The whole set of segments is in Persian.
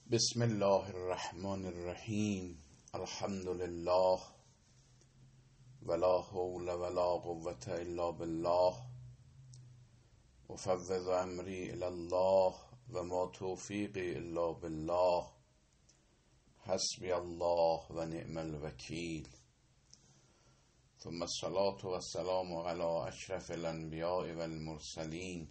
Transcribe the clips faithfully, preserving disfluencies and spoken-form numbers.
بسم الله الرحمن الرحیم. الحمد لله ولا حول ولا قوة الا بالله. افوض امری الی الله و ما توفیقی الا بالله. حسبی الله و نعم الوکیل. ثم الصلاة و السلام علی اشرف الانبیاء و المرسلین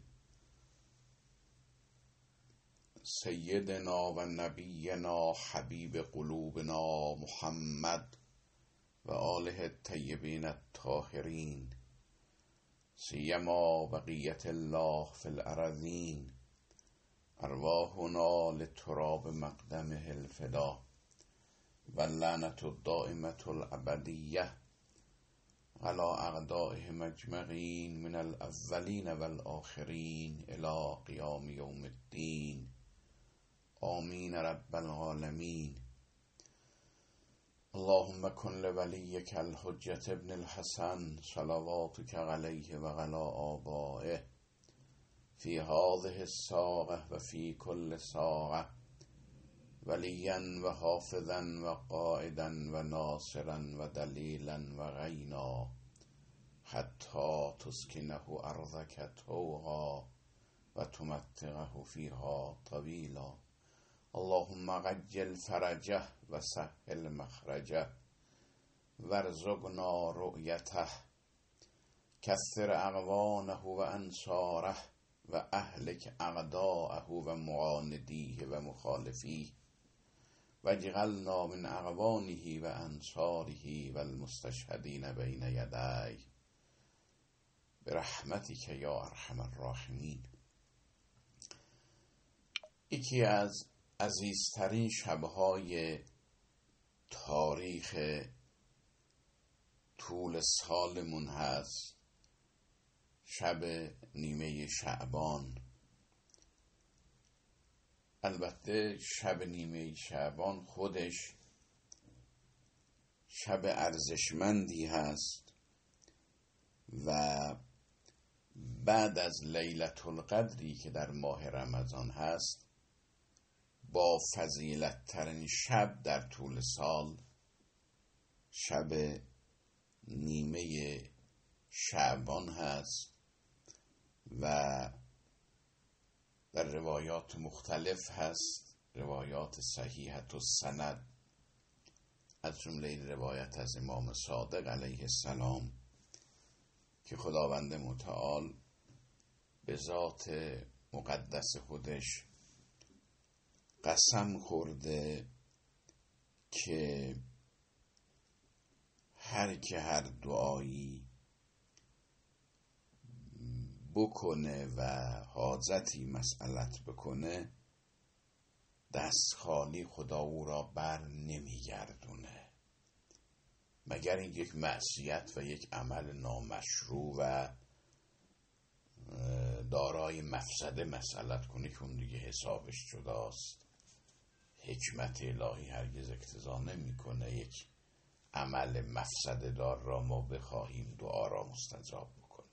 سیدنا و نبینا حبیب قلوبنا محمد و آله الطیبین الطاهرین، سیما بقیت الله فی الارضین. ارواحنا لتراب مقدمه الفدا و اللعنة الدائمة الابدیه على اعدائهم اجمعین من الاولین والآخرین الی قیام یوم الدین. آمین رب العالمین. اللهم کن لولیک الحجة ابن الحسن صلواتک علیه و علی آبائه فی هذه الساعة و فی کل ساعة ولیا و حافظا و قائدا و ناصرا و دلیلا و غینا حتی تسکنه ارضک طوعا و تمتعه فیها طویلا. اللهم عجل فرجه و سهل مخرجه وارزقنا رؤیته. کثر اعوانه و انصاره و اهلک اعداءه و معاندیه و مخالفیه واجعلنا من اعوانه و انصاره و المستشهدین بین یدیه برحمتک یا ارحم الراحمین. یکی از عزیزترین شبهای تاریخ طول سالمون هست شب نیمه شعبان. البته شب نیمه شعبان خودش شب ارزشمندی هست و بعد از لیلة القدری که در ماه رمضان هست با فضیلت ترین شب در طول سال شب نیمه شعبان هست و در روایات مختلف هست، روایات صحیحة السند، از جمله روایت از امام صادق علیه السلام که خداوند متعال به ذات مقدس خودش قسم خورده که هر که هر دعایی بکنه و حاجتی مسئلت بکنه دست خالی خدا او را بر نمیگردونه مگر این یک معصیت و یک عمل نامشروع و دارای مفسده مسئلت کنه که اون دیگه حسابش جداست. حکمت الهی هرگز اقتضا نمیکنه یک عمل مفسده دار را ما بخواهیم دعا را مستجاب بکنه.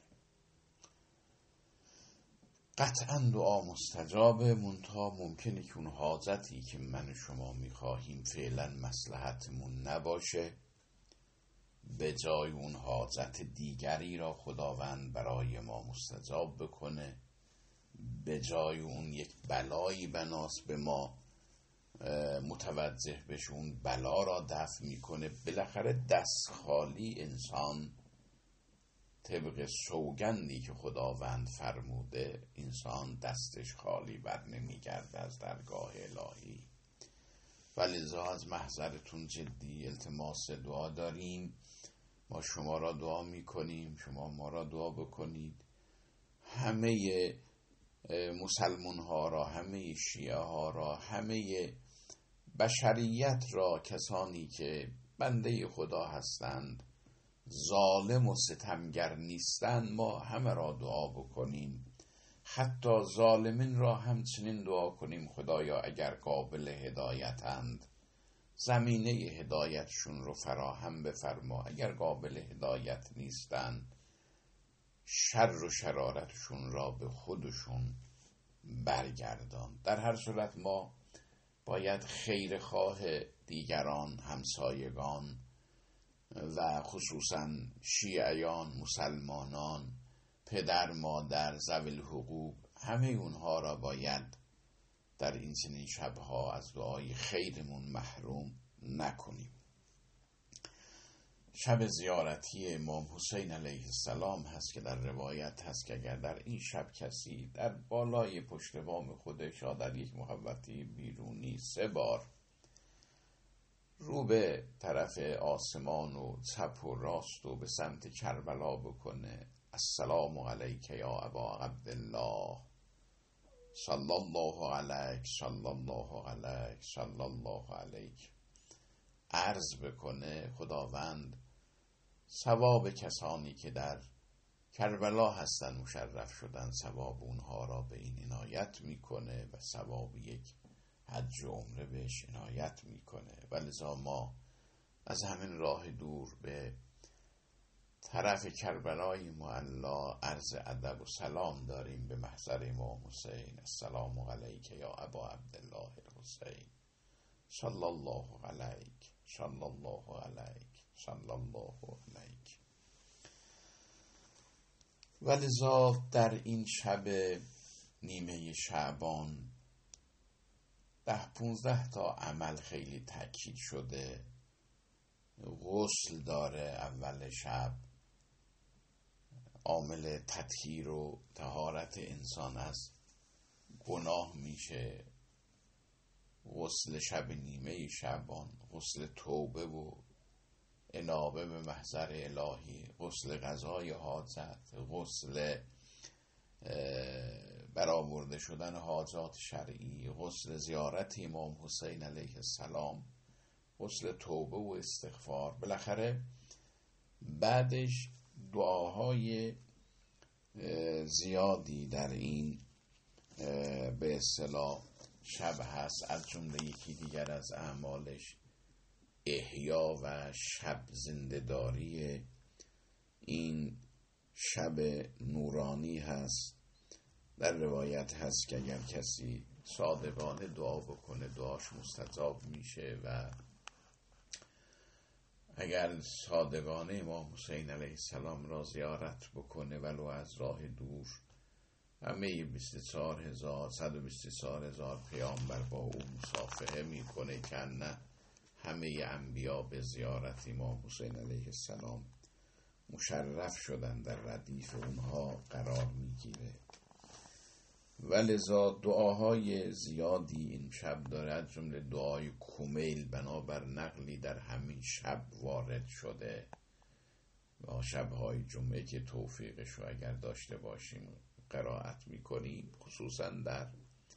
قطعا دعا مستجابه، منتها ممکنه که اون حاجتی که من و شما میخواهیم فعلا مصلحتمون نباشه، به جای اون حاجت دیگری را خداوند برای ما مستجاب بکنه، به جای اون یک بلایی بناس به ما متوجه بشه اون بلا را دفع میکنه. بالاخره دست خالی انسان طبق سوگندی که خداوند فرموده انسان دستش خالی بر نمیگرده از درگاه الهی. ولذا از محضرتون جدی التماس دعا داریم. ما شما را دعا میکنیم، شما ما را دعا بکنید. همه مسلمان ها را، همه شیعه ها را، همه بشریت را، کسانی که بنده خدا هستند، ظالم و ستمگر نیستند، ما همه را دعا بکنیم. حتی ظالمین را همچنین دعا کنیم خدایا اگر قابل هدایتند زمینه هدایتشون رو فراهم بفرما، اگر قابل هدایت نیستند شر و شرارتشون را به خودشون برگردان. در هر صورت ما باید خیرخواه دیگران، همسایگان و خصوصا شیعیان، مسلمانان، پدر، مادر، ذوی الحقوق، همه اونها را باید در این چنین شبها از دعای خیرمون محروم نکنیم. شب زیارتی امام حسین علیه السلام هست که در روایت هست که اگر در این شب کسی در بالای پشت بام خودش یا در یک محوطه بیرونی سه بار رو به طرف آسمان و چپ و راست و به سمت کربلا بکنه، السلام علیک یا ابا عبدالله، صلی الله علیک، صلی الله علیک، صلی الله علیک، عرض بکنه، خداوند ثواب کسانی که در کربلا هستن مشرف شدن، ثواب اونها را به این عنایت میکنه و ثواب یک حج و عمره بهش عنایت میکنه. ولذا ما از همین راه دور به طرف کربلای معلا عرض ادب و سلام داریم به محضر امام حسین. السلام علیک یا ابا عبدالله الحسین، صلی الله علیک، صلی الله علیک، صلی الله علیک. ولذا در این شب نیمه شعبان ده پونزده تا عمل خیلی تاکید شده. غسل داره اول شب، عامل تطهیر و طهارت انسان از گناه میشه. غسل شب نیمه شعبان، غسل توبه و انابه به محضر الهی، غسل قضای حاجت، غسل برآورده شدن حاجات شرعی، غسل زیارت امام حسین علیه السلام، غسل توبه و استغفار. بالاخره بعدش دعاهای زیادی در این به اصطلاح شب هست. از جمله یکی دیگر از اعمالش احیا و شب زنده‌داری این شب نورانی هست. در روایت هست که اگر کسی صادقانه دعا بکنه دعاش مستجاب میشه و اگر صادقانه امام حسین علیه السلام را زیارت بکنه ولو از راه دور، همه بیست و چهار هزار صد و بیست و چهار هزار پیامبر با او مصافحه میکنه که نه همه انبیا به زیارت امام حسین علیه السلام مشرف شدن، در ردیف اونها قرار میگیره. ولذا دعاهای زیادی این شب داره، از جمله دعای کمیل بنابر نقلی در همین شب وارد شده و شبهای جمعه که توفیقش رو اگر داشته باشیم قرائت میکنیم، خصوصا در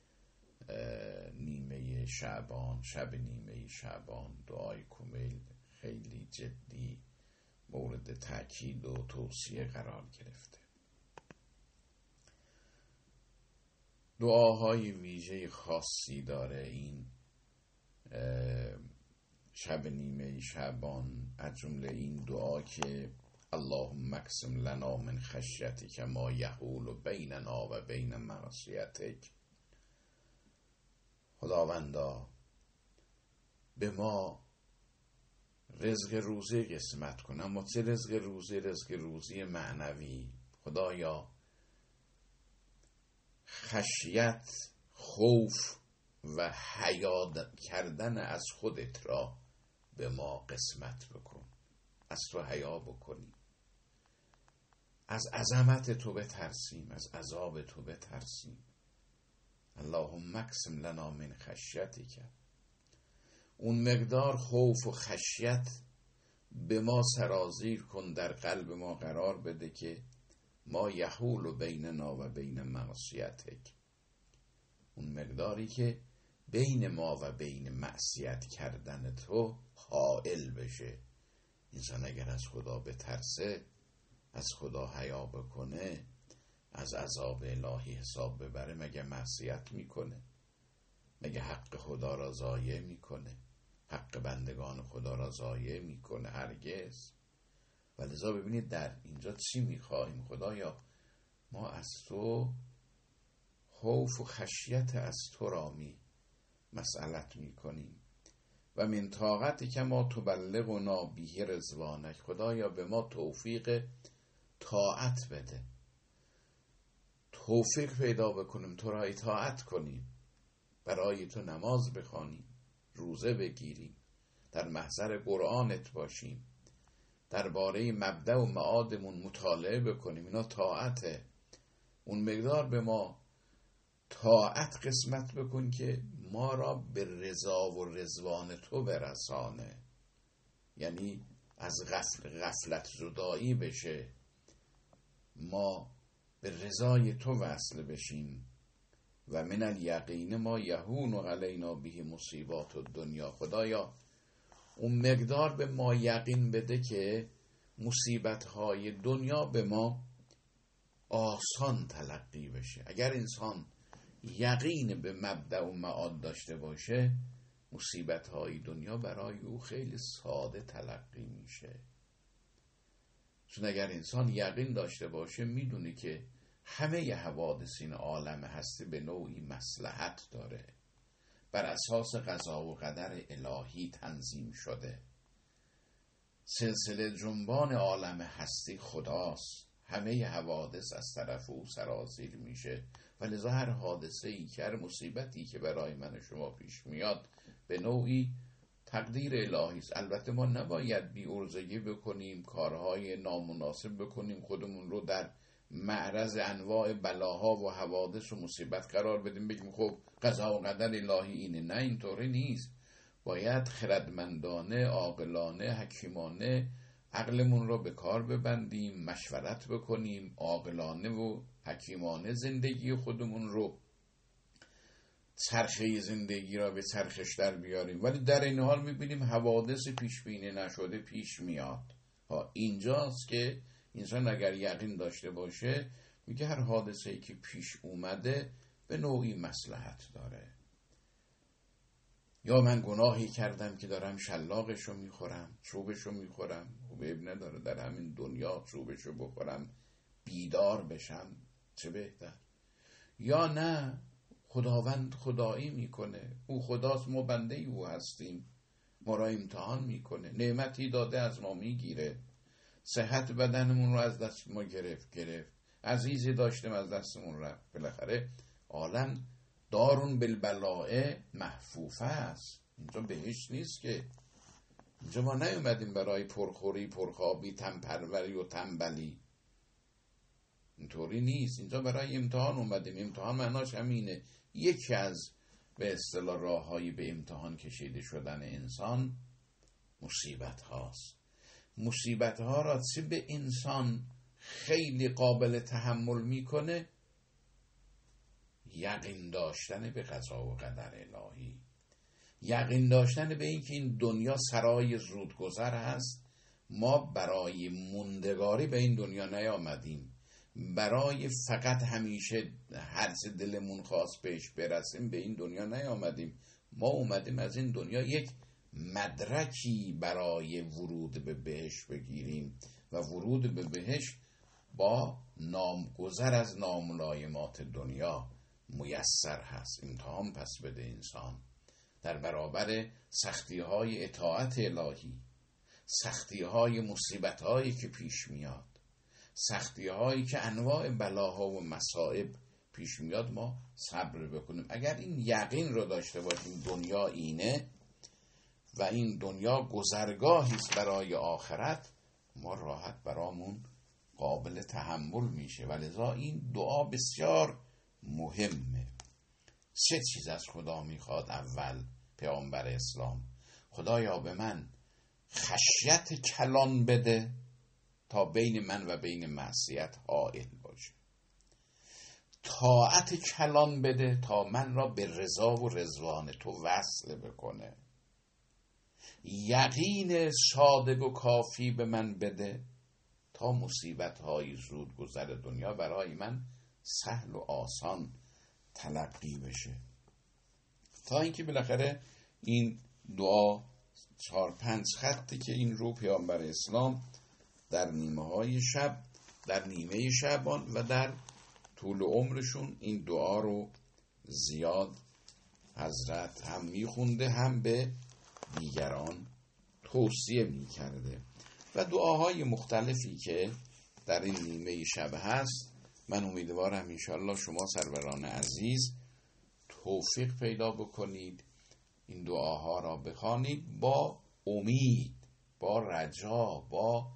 نیمه شعبان، شب نیمه شعبان دعای کمیل خیلی جدی مورد تأکید و توصیه قرار گرفته. دعاهای ویژه خاصی داره این شب نیمه شعبان، از جمله این دعا که اللهم اقسم لنا من خشیتک ما یحول بیننا و بین معصیتک. خداوندا به ما رزق روزی قسمت کن، اما چه رزق روزی؟ رزق روزی معنوی. خدایا خشیت، خوف و حیا کردن از خودت را به ما قسمت بکن، از تو حیا بکنیم، از عظمت تو بترسیم، از عذاب تو بترسیم. اللهم اقسم لنا من خشیتک، اون مقدار خوف و خشیت به ما سرازیر کن، در قلب ما قرار بده که ما یحول بیننا و بین معصیتک، اون مقداری که بین ما و بین معصیت کردن تو حائل بشه. انسان اگر از خدا بترسه، از خدا حیا بکنه، از عذاب الهی حساب ببره، مگه معصیت میکنه؟ مگه حق خدا را ضایع میکنه؟ حق بندگان خدا را ضایع میکنه؟ هرگز. ولذا ببینید در اینجا چی میخواهیم؟ خدایا ما از تو خوف و خشیت از تو را می مسئلت میکنیم. و من طاقت که ما تبلغنا به رضوانک، خدایا به ما توفیق طاعت بده، توفیق پیدا بکنیم تو را اطاعت کنیم، برای تو نماز بخوانیم، روزه بگیریم، در محضر قرآنت باشیم، درباره مبدأ و معادمون مطالعه بکنیم. اینا طاعته. اون مقدار به ما طاعت قسمت بکن که ما را به رضا و رضوان تو برسانه، یعنی از غفل غفلت زدایی بشه، ما به رضای تو وصل بشیم. و من الیقین ما یهون و علینا به مصیبات و دنیا، خدایا اون مقدار به ما یقین بده که مصیبت‌های دنیا به ما آسان تلقی بشه. اگر انسان یقین به مبدأ و معاد داشته باشه، مصیبت‌های دنیا برای او خیلی ساده تلقی میشه. چون اگر انسان یقین داشته باشه میدونه که همه حوادث این عالم هستی به نوعی مصلحت داره، بر اساس قضا و قدر الهی تنظیم شده. سلسله جنبان عالم هستی خداست، همه حوادث از طرف او سرازیر میشه و لذا هر حادثه ای که هر مصیبتی که برای من و شما پیش میاد به نوعی تقدیر الهی است. البته ما نباید بی عرضگی بکنیم، کارهای نامناسب بکنیم، خودمون رو در معرض انواع بلاها و حوادث و مصیبت قرار بدیم، بگیم خب قضا و قدر الهی اینه. نه، اینطوری نیست. باید خردمندانه، عاقلانه، حکیمانه عقلمون رو به کار ببندیم، مشورت بکنیم، عاقلانه و حکیمانه زندگی خودمون رو، چرخه زندگی را به چرخش در بیاریم. ولی در این حال میبینیم حوادث پیش بینی نشده پیش میاد. ها اینجاست که انسان اگر یقین داشته باشه میگه هر حادثه‌ای که پیش اومده به نوعی مصلحت داره. یا من گناهی کردم که دارم شلاقشو میخورم، چوبشو میخورم، خب عیب نداره در همین دنیا چوبشو بخورم بیدار بشم، چه بهتر. یا نه، خداوند خدایی میکنه، او خداست، ما بنده او هستیم، ما را امتحان میکنه، نعمتی داده از ما میگیره، صحت بدنمون رو از دست ما گرفت گرفت عزیزی داشتیم از دستمون رفت. بالاخره عالم دارون بالبلاء محفوفه است. اینجا بهشت نیست که. اینجا ما نیومدیم برای پرخوری، پرخوابی، تنپروری و تنبلی. اینطوری نیست. اینجا برای امتحان اومدیم. امتحان معناش همینه. یکی از به اصطلاح راههایی به امتحان کشیده شدن انسان مصیبت هاست. مصیبت ها را چه به انسان خیلی قابل تحمل میکنه؟ یقین داشتن به قضا و قدر الهی، یقین داشتن به این که این دنیا سرای زودگذر هست. ما برای موندگاری به این دنیا نیامدیم، برای فقط همیشه هر چه دلمون خواست بهش برسیم به این دنیا نیامدیم. ما اومدیم از این دنیا یک مدرکی برای ورود به بهشت بگیریم و ورود به بهشت با نامگذر از ناملایمات دنیا میسر هست. امتحان پس بده انسان در برابر سختی های اطاعت الهی، سختی های مصیبت هایی که پیش میاد، سختی هایی که انواع بلاها و مصائب پیش میاد، ما صبر بکنیم. اگر این یقین رو داشته باشیم دنیا اینه و این دنیا گذرگاهی است برای آخرت، ما راحت برامون قابل تحمل میشه. ولذا این دعا بسیار مهمه. سه چیز از خدا میخواد. اول، پیامبر اسلام: خدایا به من خشیت کلان بده تا بین من و بین معصیت حائل باشه، طاعت کلان بده تا من را به رضا و رضوان تو وصل بکنه، یقین صادق و کافی به من بده تا مصیبت های زود گذر دنیا برای من سهل و آسان تلقی بشه. تا اینکه بالاخره این دعا چهار پنج خطی که این رو پیامبر اسلام در نیمه های شب، در نیمه شعبان و در طول عمرشون این دعا رو زیاد حضرت هم میخونده هم به دیگران توصیه میکرده. و دعاهای مختلفی که در این نیمه شب هست، من امیدوارم انشاءالله شما سروران عزیز توفیق پیدا بکنید این دعاها را بخوانید با امید، با رجا، با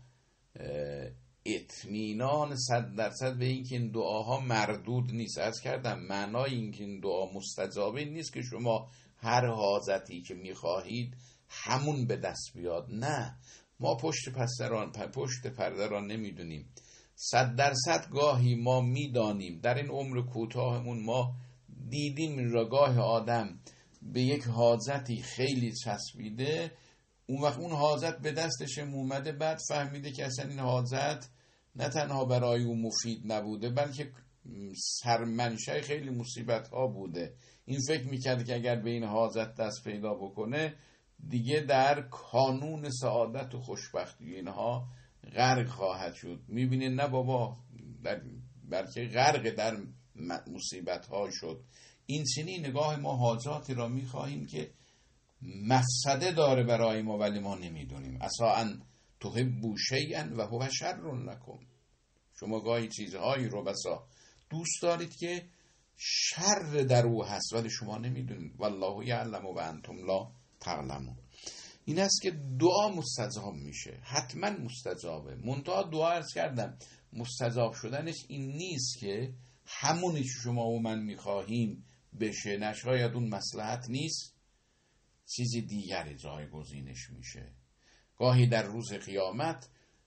اطمینان صد درصد به این که این دعاها مردود نیست. عرض کردم معنای این که این دعا مستجابه نیست که شما هر حاجتی که میخواهید همون به دست بیاد. نه، ما پشت پسران پشت پرده را نمیدونیم. صد درصد گاهی ما میدانیم در این عمر کوتاهمون ما دیدیم این را، گاه آدم به یک حاجتی خیلی چسبیده، اون وقت اون حاجت به دستش اومده، بعد فهمیده که اصلا این حاجت نه تنها برای اون مفید نبوده بلکه سرمنشأ خیلی مصیبت ها بوده. این فکر میکرد که اگر به این حاجت دست پیدا بکنه دیگه در کانون سعادت و خوشبختی اینها غرق خواهد شد. میبینه نه بابا، بلکه غرق در مصیبت ها شد. این چنین نگاه ما حاجاتی را میخواهیم که مفسده داره برای ما ولی ما نمیدونیم. عسی ان تحبوا شیئا و هو شر لکم. شما گاهی چیزهایی رو بسا دوست دارید که شر در او هست ولی شما نمیدونید. والله یعلم و انتم لا تعلمون. این است که دعا مستجاب میشه، حتما مستجابه. منتها دعا عرض کردم مستجاب شدنش این نیست که همونی که شما و من میخواهیم بشه، نشاید اون مصلحت نیست، چیزی دیگری جایگزینش میشه. گاهی در روز قیامت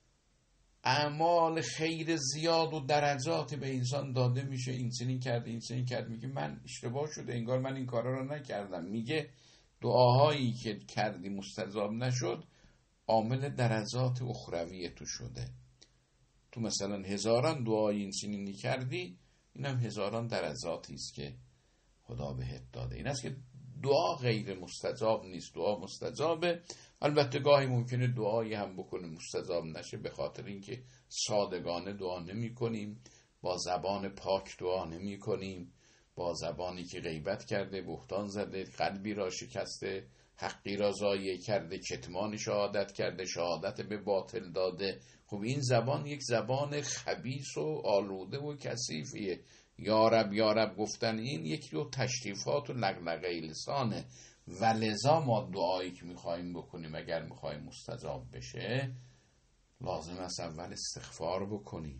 اعمال خیر زیاد و درجات به انسان داده میشه، این چنین کرده این چنین کرده، میگه من اشتباه شده، انگار من این کارا رو نکردم. میگه دعاهایی که کردی مستجاب نشد عامل درجات اخروی تو شده. تو مثلا هزاران دعای این چنینی کردی، اینم هزاران درجاتی است که خدا بهت داده. این است که دعا غیر مستجاب نیست، دعا مستجابه. البته گاهی ممکنه دعایی هم بکنه مستجاب نشه به خاطر اینکه صادقانه دعا نمی کنیم، با زبان پاک دعا نمی کنیم، با زبانی که غیبت کرده، بهتان زده، قلبی را شکسته، حقی را ضایع کرده، کتمان شهادت کرده، شهادت به باطل داده. خب این زبان یک زبان خبیث و آلوده و کثیفیه. یارب یارب گفتن این یک دو تشریفات و لغلغه لسانه. و لذا ما دعایی که میخواییم بکنیم اگر میخواییم مستجاب بشه لازم است اول استغفار بکنیم،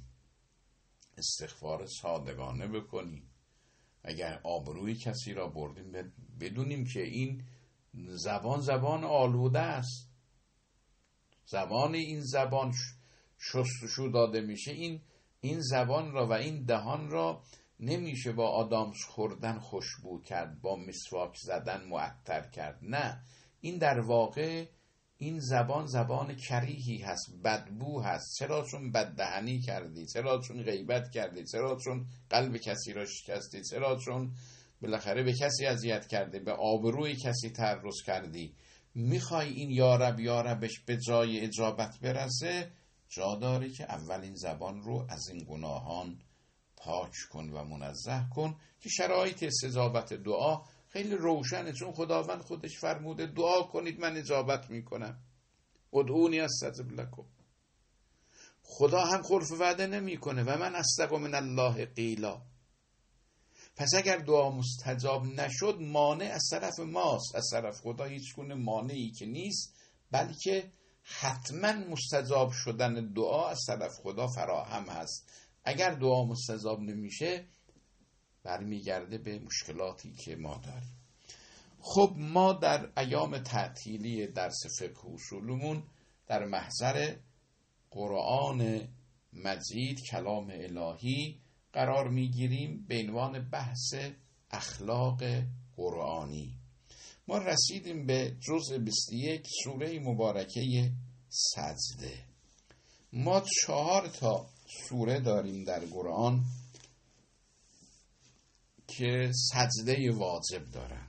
استغفار صادقانه بکنیم. اگر آبروی کسی را بردیم بدونیم که این زبان زبان آلوده است، زبان این زبان شستشو داده میشه. این این زبان را و این دهان را نمیشه با آدامس خوردن خوشبو کرد، با مسواک زدن معطر کرد. نه، این در واقع این زبان زبان کریهی هست، بدبو هست. چرا؟ چون بددهنی کردی، چرا؟ چون غیبت کردی، چرا؟ چون قلب کسی را شکستی، چرا؟ چون بالاخره به کسی اذیت کردی، به آبروی کسی تعرض کردی. میخوای این یارب یاربش به جای اجابت برسه، جا داره که اول این زبان رو از این گناهان پاک کن و منزه کن که شرایط استجابت دعا خیلی روشنه. چون خداوند خودش فرموده دعا کنید من اجابت میکنم، ادعونی استجب لکم. خدا هم خلف وعده نمیکنه و من اصدق من الله قیلا. پس اگر دعا مستجاب نشد مانع از طرف ماست، از طرف خدا هیچ گونه مانعی که نیست، بلکه حتما مستجاب شدن دعا از طرف خدا فراهم هست. اگر دعا مستجاب نمیشه برمیگرده به مشکلاتی که ما داریم. خب ما در ایام تعطیلی درس فقه و اصولمون در محضر قرآن مجید کلام الهی قرار میگیریم به عنوان بحث اخلاق قرآنی. ما رسیدیم به جزء بیست و یک سوره مبارکه سجده. ما چهار تا سوره داریم در قرآن که سجده واجب دارن.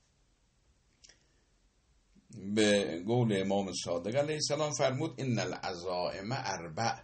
به قول امام صادق علیه السلام فرمود ان العزائم اربع.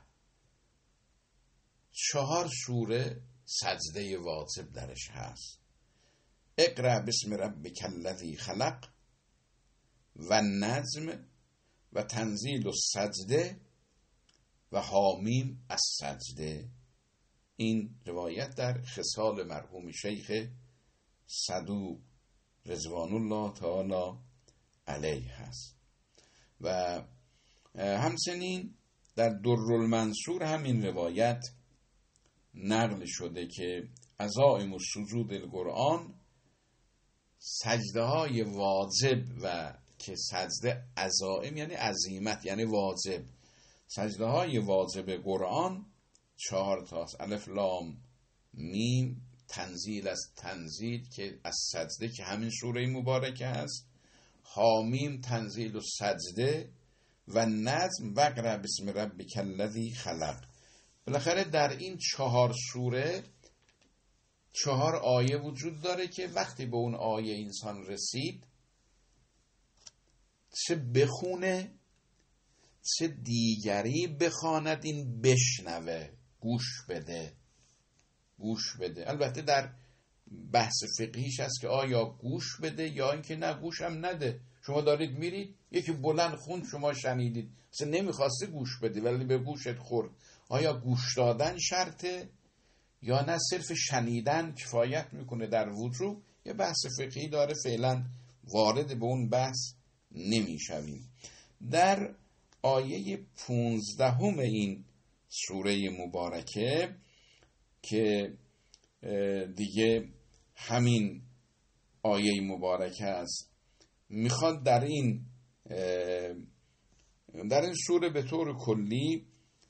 چهار سوره سجده واجب درش هست. اقرأ بسم ربک الذی خلق و نجم و تنزیل السجده و حامیم السجده. این روایت در خصال مرحوم شیخ صدوق رضوان الله تعالی علیه هست. و همچنین در درالمنصور همین روایت نقل شده که عزائم السجود القرآن، سجده های واجب و که سجده عزائم یعنی عزیمت یعنی واجب، سجده های واجب قرآن چهار تاست: الف لام میم، تنزیل از تنزیل که از سجده که همین سوره مبارکه هست، حامیم تنزیل و سجده و نظم و اقرأ بسم ربک الذی خلق. بالاخره در این چهار سوره چهار آیه وجود داره که وقتی به اون آیه انسان رسید چه بخونه چه دیگری بخواند، این بشنوه، گوش بده گوش بده. البته در بحث فقهیش هست که آیا گوش بده یا اینکه نه گوش هم نده. شما دارید میرید یکی بلند خوند شما شنیدید، اصلا نمیخواسته گوش بده ولی به گوشت خورد، آیا گوش دادن شرطه یا نه صرف شنیدن کفایت میکنه در وجوب؟ یه بحث فقهی داره، فعلا وارد به اون بحث نمیشویم. در آیه پونزدهم این سوره مبارکه که دیگه همین آیه مبارکه است، میخواد در این در این سوره به طور کلی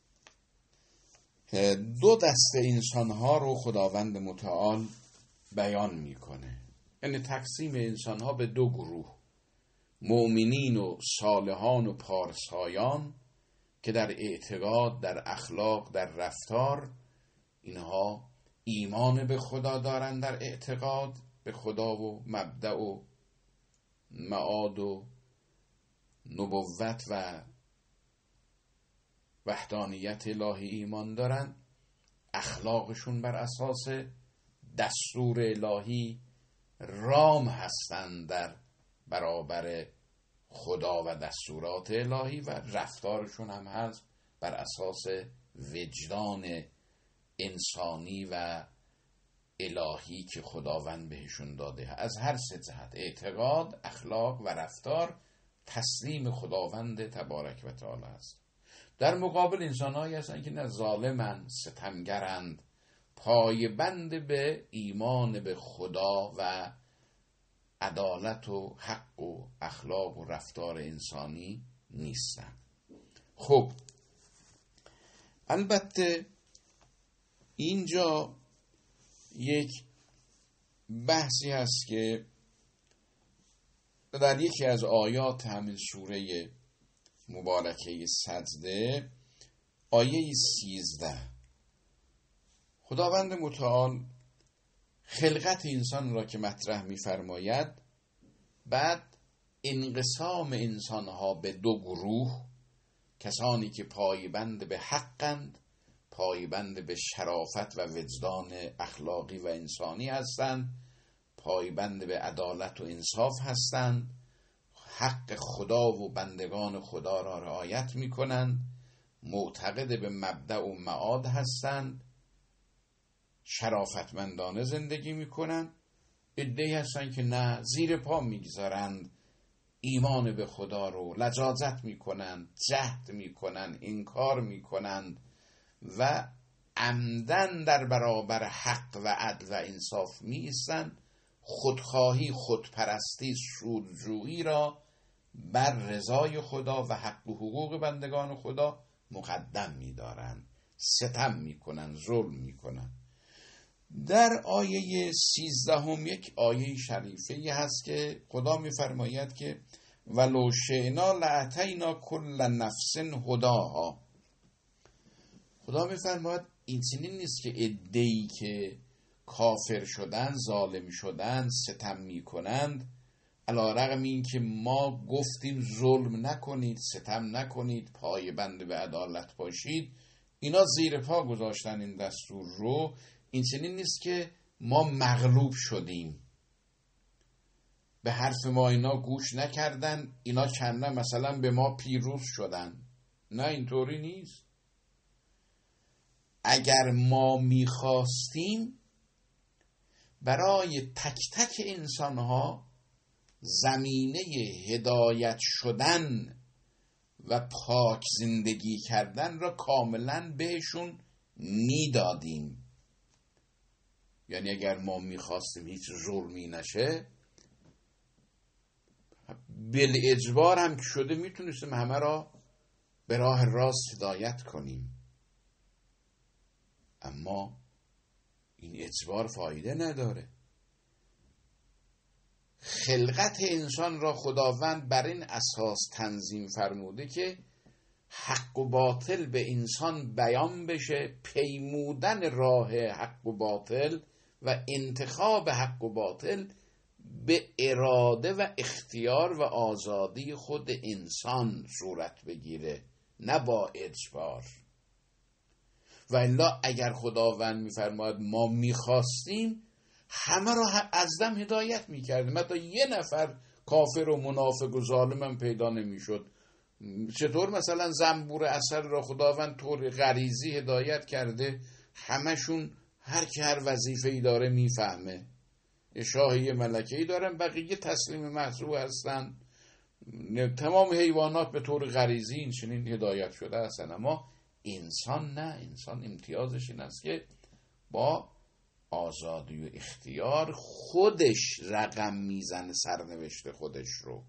دو دسته انسانها رو خداوند متعال بیان میکنه. یعنی تقسیم انسانها به دو گروه: مؤمنین و صالحان و پارسایان که در اعتقاد، در اخلاق، در رفتار اینها ایمان به خدا دارن، در اعتقاد به خدا و مبدأ و معاد و نبوت و وحدانیت الهی ایمان دارن، اخلاقشون بر اساس دستور الهی رام هستند در برابر خدا و دستورات الهی، و رفتارشون هم هست بر اساس وجدان انسانی و الهی که خداوند بهشون داده. از هر سه جهت، اعتقاد، اخلاق و رفتار، تسلیم خداوند تبارک و تعالی است. در مقابل انسان‌هایی هستند که نه ظالمند، ستمگرند، پایبند به ایمان به خدا و عدالت و حق و اخلاق و رفتار انسانی نیستند. خب البته اینجا یک بحثی هست که در یکی از آیات همین سوره مبارکه سجده، آیه سیزده، خداوند متعال خلقت انسان را که مطرح می‌فرماید، بعد انقسام انسانها به دو گروه: کسانی که پایبند به حقند، پایبند به شرافت و وجدان اخلاقی و انسانی هستند، پایبند به عدالت و انصاف هستند، حق خدا و بندگان خدا را رعایت می‌کنند، معتقد به مبدأ و معاد هستند، شرافتمندانه زندگی میکنن. عده‌ای هستن که نه، زیر پا میگذارند ایمان به خدا رو، لجاجت میکنند، جهد میکنند، انکار میکنند و عمدن در برابر حق و عدل و انصاف میایستند، خودخواهی، خودپرستی، سودجویی را بر رضای خدا و حق و حقوق بندگان خدا مقدم میدارند، ستم میکنند، ظلم میکنند. در آیه سیزدهم یک آیه شریفه هست که خدا میفرماید که ولو شئنا لاتینا کل نفس هداها. خدا میفرماید این چنین نیست که عده‌ای که کافر شدن، ظالم شدن، ستم میکنند، علی‌رغم این که ما گفتیم ظلم نکنید، ستم نکنید، پایبند به عدالت باشید، اینا زیر پا گذاشتن این دستور رو. این چنین نیست که ما مغلوب شدیم، به حرف ما اینا گوش نکردن، اینا چندن مثلا به ما پیروز شدن. نه، اینطوری نیست. اگر ما میخواستیم برای تک تک انسانها زمینه هدایت شدن و پاک زندگی کردن را کاملا بهشون میدادیم. یعنی اگر ما میخواستیم هیچ ظلمی نشه، بالاجبار هم که شده میتونستیم همه را به راه راست هدایت کنیم. اما این اجبار فایده نداره. خلقت انسان را خداوند بر این اساس تنظیم فرموده که حق و باطل به انسان بیان بشه، پیمودن راه حق و باطل و انتخاب حق و باطل به اراده و اختیار و آزادی خود انسان صورت بگیره، نه با اجبار. و الا اگر خداوند میفرماید ما میخواستیم، همه را از دم هدایت میکردیم، حتی یه نفر کافر و منافق و ظالم هم پیدا نمیشد. چطور مثلا زنبور عسل را خداوند طور غریزی هدایت کرده، همشون هر کی هر وظیفه‌ای داره میفهمه، شاهی ملکه‌ای دارن، بقیه تسلیم محضور هستن. تمام حیوانات به طور غریزی این چنین هدایت شده هستن. اما انسان نه، انسان امتیازش این است که با آزادی و اختیار خودش رقم میزنه سرنوشت خودش رو.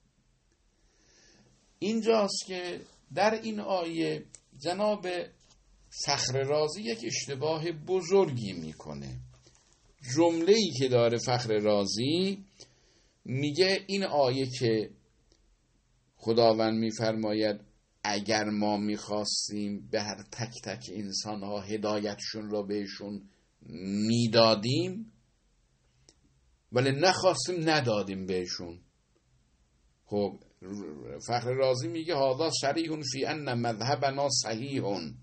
اینجاست که در این آیه جناب فخر رازی یک اشتباه بزرگی میکنه. جمله‌ای که داره فخر رازی میگه این آیه که خداوند میفرماید اگر ما میخواستیم به هر تک تک انسان ها هدایتشون را بهشون میدادیم، ولی نخواستیم ندادیم بهشون. خب فخر رازی میگه هذا صریح فی ان مذهبنا صحیح.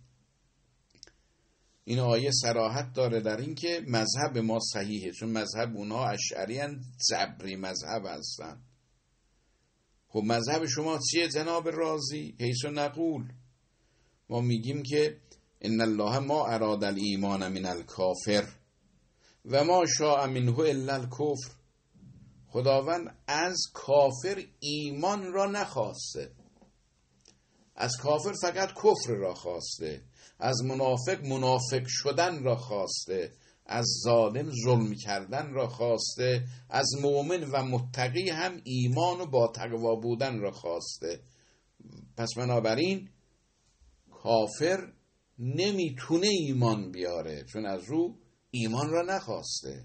این آیه صراحت داره در این که مذهب ما صحیحه، چون مذهب اونها اشعری ان، جبری مذهب هستن. خب مذهب شما چیه جناب رازی؟ حیث نقول، ما میگیم که ان الله ما اراد الایمان من الکافر و ما شاء منه الا الکفر. خداوند از کافر ایمان را نخواسته، از کافر فقط کفر را خواسته، از منافق منافق شدن را خواسته، از ظالم ظلم کردن را خواسته، از مؤمن و متقی هم ایمان و با تقوا بودن را خواسته. پس بنابراین کافر نمیتونه ایمان بیاره، چون از رو ایمان را نخواسته.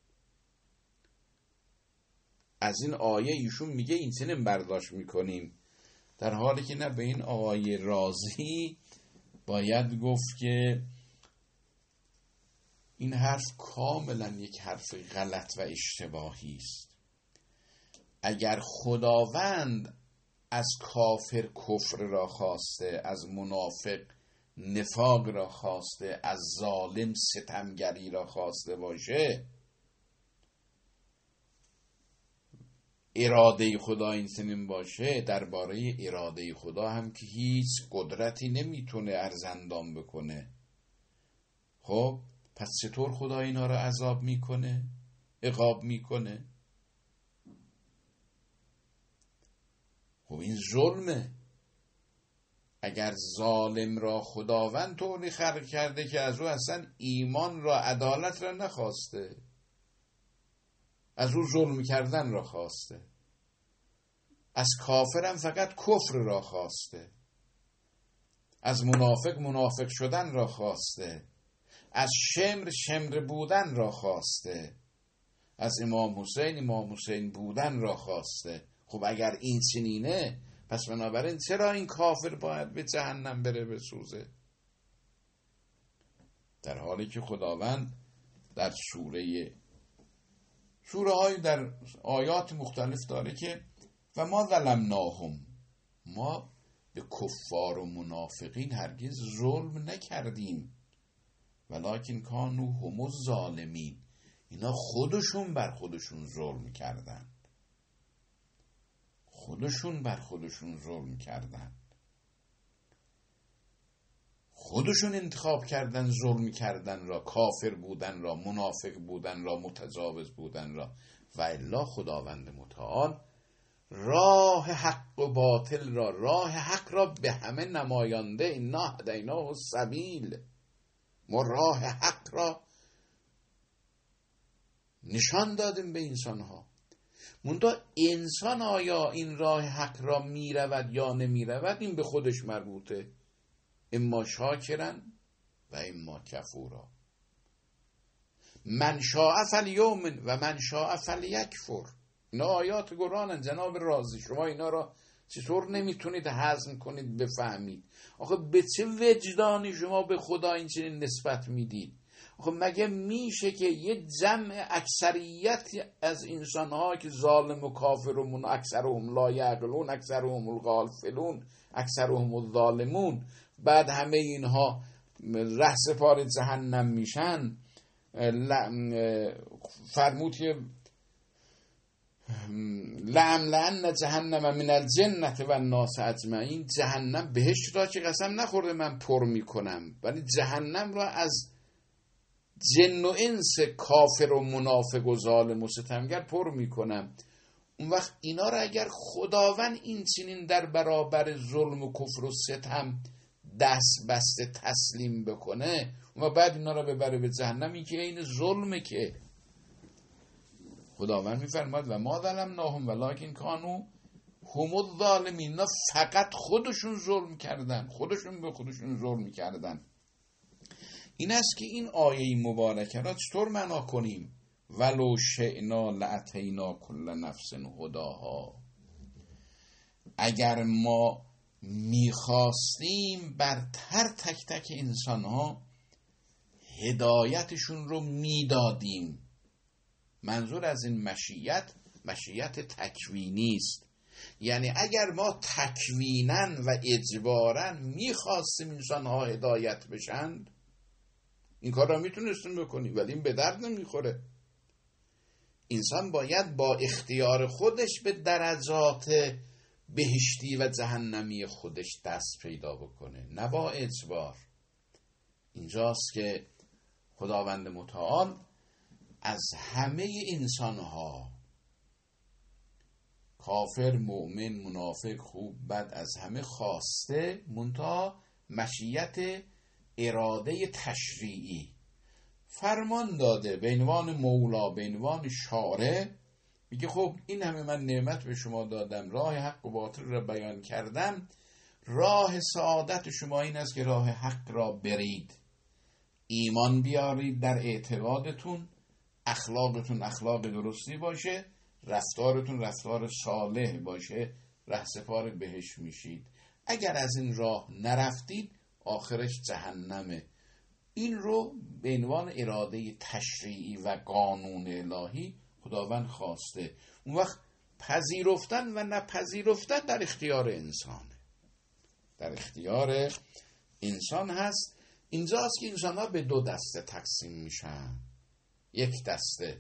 از این آیه ایشون میگه این چنین برداشت میکنیم، در حالی که نه. به این آیه رازی باید گفت که این حرف کاملا یک حرف غلط و اشتباهی است. اگر خداوند از کافر کفر را خواسته، از منافق نفاق را خواسته، از ظالم ستمگری را خواسته باشه، اراده خدا این چنین باشه، درباره اراده خدا هم که هیچ قدرتی نمیتونه ارزندام بکنه. خب پس چطور خدا اینا رو عذاب میکنه، عقاب میکنه؟ خب این ظلمه. اگر ظالم را خداوند طوری خلق کرده که از او اصلا ایمان را، عدالت را نخواسته، از او ظلم کردن را خواسته، از کافرم فقط کفر را خواسته، از منافق منافق شدن را خواسته، از شمر شمر بودن را خواسته، از امام حسین امام حسین بودن را خواسته. خب اگر این چنینه، پس بنابراین چرا این کافر باید به جهنم بره بسوزه؟ در حالی که خداوند در سوره سوره های در آیات مختلف داره که و ما ظلمناهم، ما به کفار و منافقین هرگز ظلم نکردیم، ولکن کانوا هم الظالمین، اینا خودشون بر خودشون ظلم کردند. خودشون بر خودشون ظلم کردن، خودشون انتخاب کردن ظلم کردن را، کافر بودن را، منافق بودن را، متجاوز بودن را. و الا خداوند متعال راه حق و باطل را، راه حق را به همه نمایانده. انا هدیناه السبیل، ما راه حق را نشان دادیم به انسانها. منتها انسان آیا این راه حق را می رود یا نمی رود، این به خودش مربوطه. اما شاکرن و اما کفورا. من شاء فلیؤمن و من شاء فلیکفر. اینا آیات قرآن. جناب رازی شما اینا را چطور نمیتونید هضم کنید بفهمید؟ آخه به چه وجدانی شما به خدا این چنین نسبت میدید؟ آخه مگه میشه که یه جمع اکثریت از انسانها که ظالم و کافر و من اکثرهم لا یعقلون، اکثرهم الغافلون، اکثرهم الظالمون، بعد همه اینها رهسپار جهنم میشن؟ فرمود که لأملأن جهنم من الجنة و الناس اجمعین. جهنم، بهشت را که قسم نخورده من پر میکنم، ولی جهنم را از جن و انس کافر و منافق و ظالم و ستمگر پر میکنم. اون وقت اینا را اگر خداوند این چنین در برابر ظلم و کفر و ستم دست بسته تسلیم بکنه و بعد اینا را ببره به جهنم، این که این ظلمه. که خداوند میفرماد و ما ظلمناهم ولکن کانوا هم الظالمین. اینا فقط خودشون ظلم کردن، خودشون به خودشون ظلم کردن. این است که این آیه مبارکه را چطور معنا کنیم؟ ولو شئنا لاتینا کل نفس هداها. اگر ما میخواستیم بر تر تک تک انسان ها هدایتشون رو میدادیم. منظور از این مشیت، مشیت تکوینی است. یعنی اگر ما تکویناً و اجباراً میخواستیم انسان ها هدایت بشند، این کار را میتونستیم بکنیم، ولی این به درد نمیخوره. انسان باید با اختیار خودش به درجات بهشتی و جهنمی خودش دست پیدا بکنه، نه با اجبار. اینجاست که خداوند متعال از همه انسانها، کافر، مؤمن، منافق، خوب، بد، از همه خواسته، منتها مشیت اراده تشریعی فرمان داده به عنوان مولا، به عنوان شارع. میگه خب این همه من نعمت به شما دادم، راه حق و باطل را بیان کردم، راه سعادت شما این است که راه حق را برید، ایمان بیارید در اعتقادتون، اخلاقتون اخلاق درستی باشه، رفتارتون رفتار صالح باشه، رهسپار بهشت میشید. اگر از این راه نرفتید آخرش جهنمه. این رو به عنوان اراده تشریعی و قانون الهی خداوند خواسته. اون وقت پذیرفتن و نپذیرفتن در اختیار انسانه، در اختیار انسان هست. اینجاست که انسان ها به دو دسته تقسیم میشن. یک دسته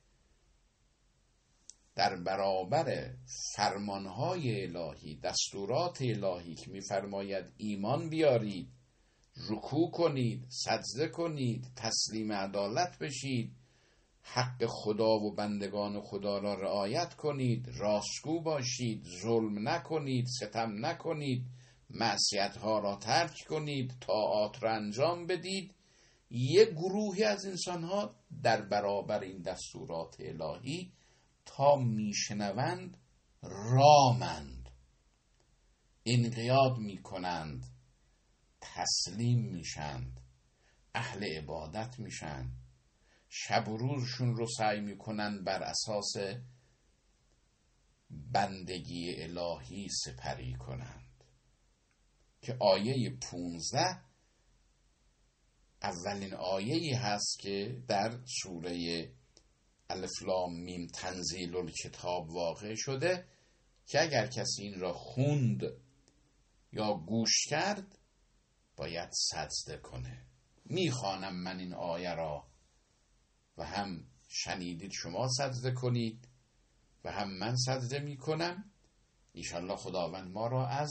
در برابر فرمانهای الهی، دستورات الهی که میفرماید ایمان بیارید، رکوع کنید، سجده کنید، تسلیم عدالت بشید، حق خدا و بندگان خدا را رعایت کنید، راستگو باشید، ظلم نکنید، ستم نکنید، معصیت‌ها را ترک کنید، طاعات را انجام بدید. یک گروهی از انسان‌ها در برابر این دستورات الهی تا میشنوند رامند، انقیاد میکنند، تسلیم میشند، اهل عبادت میشن، شب و روزشون رو سعی میکنن بر اساس بندگی الهی سپری کنند. که آیه پونزده اولین آیه‌ای هست که در سوره الف لام میم تنزیل الکتاب واقع شده، که اگر کسی این را خوند یا گوش کرد باید سجده کنه. میخوانم من این آیه را و هم شنیدید شما سجده کنید و هم من سجده میکنم. ایشالله خداوند ما را از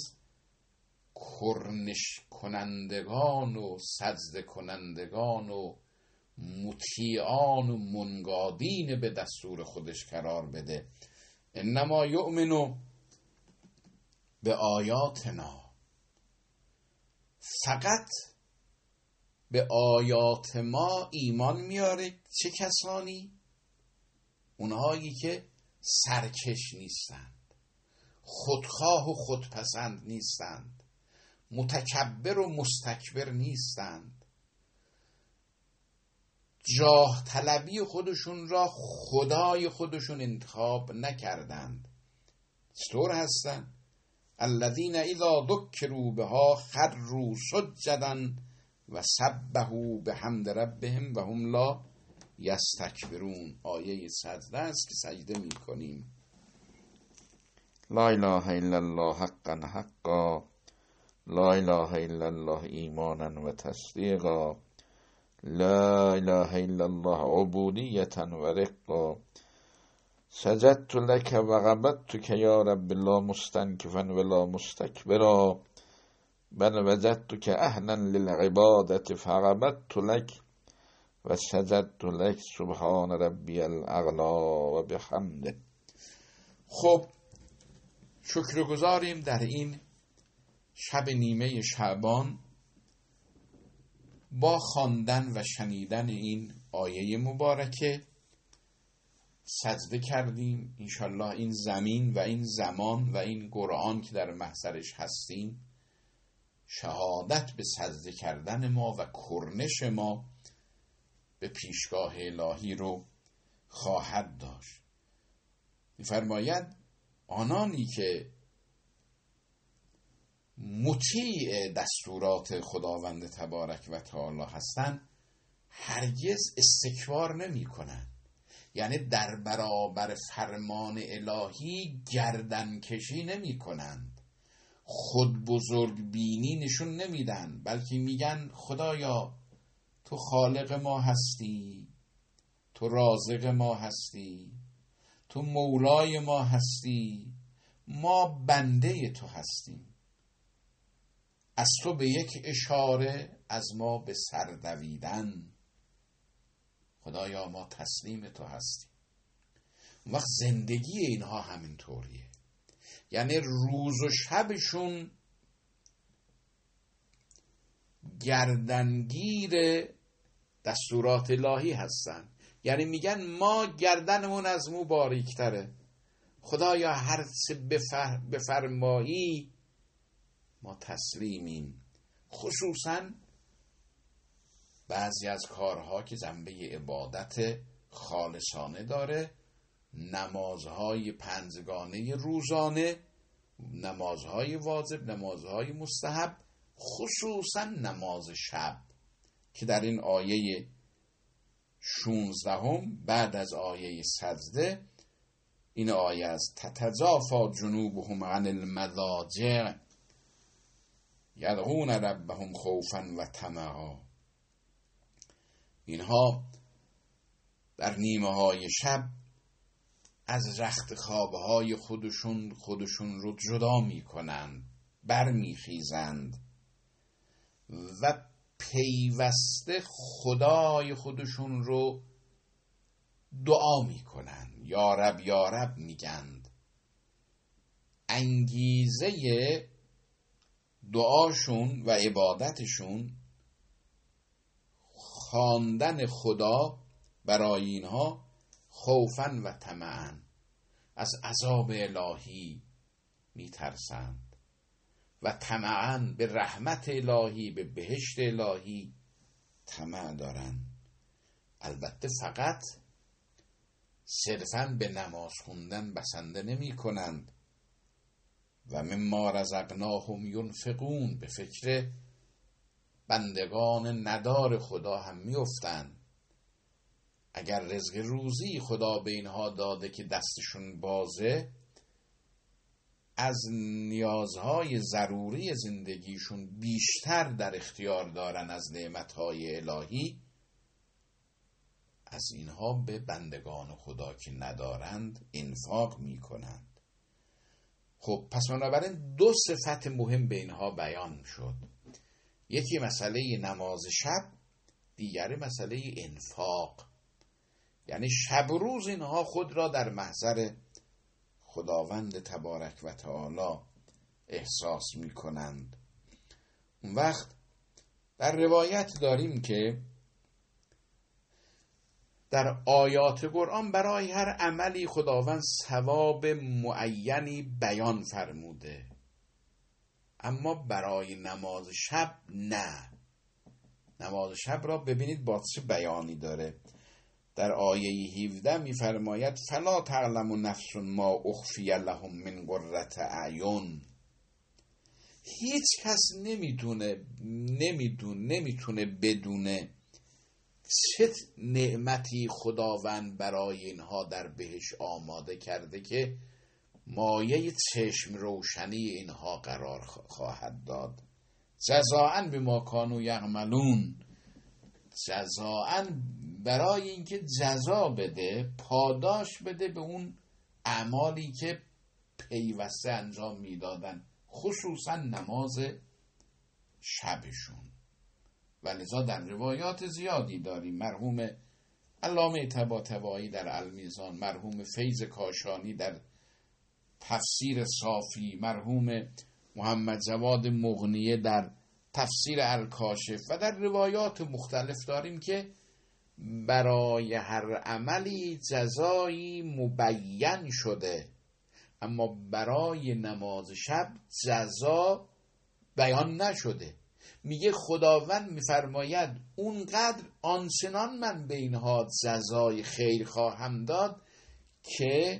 کرنش کنندگان و سجده کنندگان و مطیعان و منقادین به دستور خودش قرار بده. انما یؤمنو به آیاتنا، فقط به آیات ما ایمان میاره چه کسانی؟ اونهایی که سرکش نیستند، خودخواه و خودپسند نیستند، متکبر و مستکبر نیستند، جاه طلبی خودشون را خدای خودشون انتخاب نکردند. چطور هستند؟ الذین اذا ذکروا بها خروا سجدا و سبحوا بحمد ربهم و هم لا یستکبرون. آیه سجده است که سجده می کنیم. لا اله الا الله حقا حقا، لا اله الا الله ایمانا و تصدیقا، لا اله الا الله عبودیتا و رقا، سجدت لك و غبطتك یا رب لا مستنکفا ولا مستکبرا، بل وجدتك اهلا للعبادة فغبطت لك و سجدت لك سبحان ربی الاعلی و بحمده. خب شکرگزاریم در این شب نیمه شعبان با خواندن و شنیدن این آیه مبارکه. سجده کردیم. انشالله این زمین و این زمان و این قرآن که در محضرش هستیم شهادت به سجده کردن ما و کرنش ما به پیشگاه الهی رو خواهد داشت. می‌فرماید آنانی که مطیع دستورات خداوند تبارک و تعالی هستند هرگز استکبار نمی کنند. یعنی در برابر فرمان الهی گردن کشی نمی کنند، خود بزرگ بینی نشون نمیدن، بلکه میگن خدایا تو خالق ما هستی، تو رازق ما هستی، تو مولای ما هستی، ما بنده تو هستیم، از تو به یک اشاره از ما به سر دویدن خدایا ما تسلیم تو هستیم. اون وقت زندگی اینها همین طوریه، یعنی روز و شبشون گردنگیر دستورات الهی هستن. یعنی میگن ما گردنمون از مو باریکتره، خدایا هر چه بفر بفرمایی ما تسلیمیم. خصوصا بعضی از کارها که جنبه عبادت خالصانه داره، نمازهای پنجگانه روزانه، نمازهای واجب، نمازهای مستحب، خصوصا نماز شب که در این آیه شونزدهم بعد از آیه سجده این آیه از تتجافا جنوبهم عن المضاجع یدعون ربهم خوفا و طمعا. اینها در نیمه های شب از رخت خوابهای خودشون خودشون رو جدا می کنند، بر می خیزند و پیوسته خدای خودشون رو دعا می کنند، یا رب یا رب میگند. انگیزه دعاشون و عبادتشون خواندن خدا برای اینها خوفن و طمعن، از عذاب الهی میترسند و طمعن به رحمت الهی، به بهشت الهی طمع دارند. البته فقط صرفاً به نماز خوندن بسنده نمی کنند و مما رزقناهم ینفقون، به فکر بندگان ندار خدا هم می افتند. اگر رزق روزی خدا به اینها داده که دستشون بازه، از نیازهای ضروری زندگیشون بیشتر در اختیار دارن از نعمتهای الهی، از اینها به بندگان خدا که ندارند انفاق می کنند. خب پس بنابراین دو صفت مهم به اینها بیان شد. یکی مسئله نماز شب، دیگری مسئله انفاق. یعنی شب و روز اینها خود را در محضر خداوند تبارک و تعالی احساس می کنند. اون وقت در روایت داریم که در آیات قرآن برای هر عملی خداوند ثواب معینی بیان فرموده، اما برای نماز شب نه. نماز شب را ببینید با چه بیانی داره. در آیه هفده می‌فرماید فلا تعلم نفس ما اخفی لهم من قرة اعین. هیچ کس نمیدونه نمیدونه نمیتونه بدونه چه نعمتی خداوند برای اینها در بهش آماده کرده که مایه چشم روشنی اینها قرار خواهد داد. جزاء بما کانوا یعملون، جزاء برای اینکه جزا بده، پاداش بده به اون اعمالی که پیوسته انجام میدادن، خصوصا نماز شبشون. و لذا در روایات زیادی داریم. مرحوم علامه طباطبایی در المیزان، مرحوم فیض کاشانی در تفسیر صافی، مرحوم محمد جواد مغنیه در تفسیر الکاشف و در روایات مختلف داریم که برای هر عملی جزایی مبین شده، اما برای نماز شب جزا بیان نشده. میگه خداوند میفرماید اونقدر آنچنان من به اینها جزای خیر خواهم داد که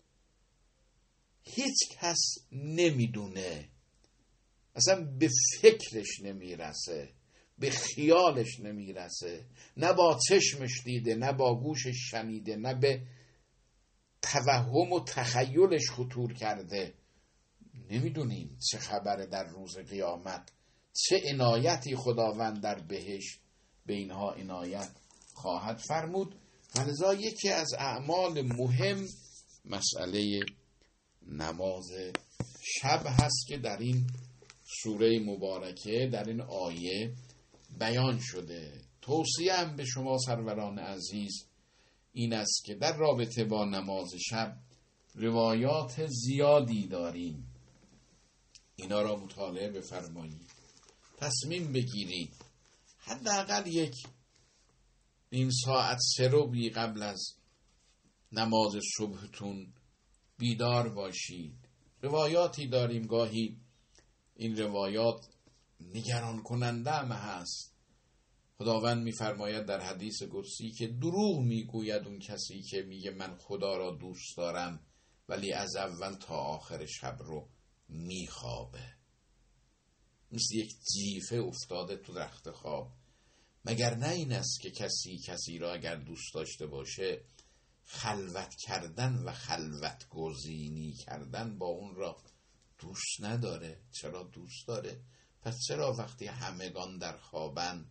هیچ کس نمیدونه، اصلا به فکرش نمیرسه، به خیالش نمیرسه، نه با چشمش دیده، نه با گوشش شنیده، نه به توهم و تخیلش خطور کرده. نمیدونیم چه خبره در روز قیامت، چه عنایتی خداوند در بهشت به اینها عنایت خواهد فرمود. ولذا یکی از اعمال مهم مسئله نماز شب هست که در این سوره مبارکه، در این آیه بیان شده. توصیه هم به شما سروران عزیز این است که در رابطه با نماز شب روایات زیادی داریم، اینا را مطالعه بفرمایید، تصمیم بگیرید حداقل یک نیم ساعت سه ربعی قبل از نماز صبحتون بیدار باشید. روایاتی داریم، گاهی این روایات نگران کننده هم هست. خداوند میفرماید در حدیث قدسی که دروغ میگوید اون کسی که میگه من خدا را دوست دارم ولی از اول تا آخر شب رو میخوابه. مثل یک جیفه افتاده تو رخت خواب. مگر نه این است که کسی کسی را اگر دوست داشته باشه خلوت کردن و خلوت گزینی کردن با اون را دوست نداره؟ چرا دوست داره؟ پس چرا وقتی همگان در خوابن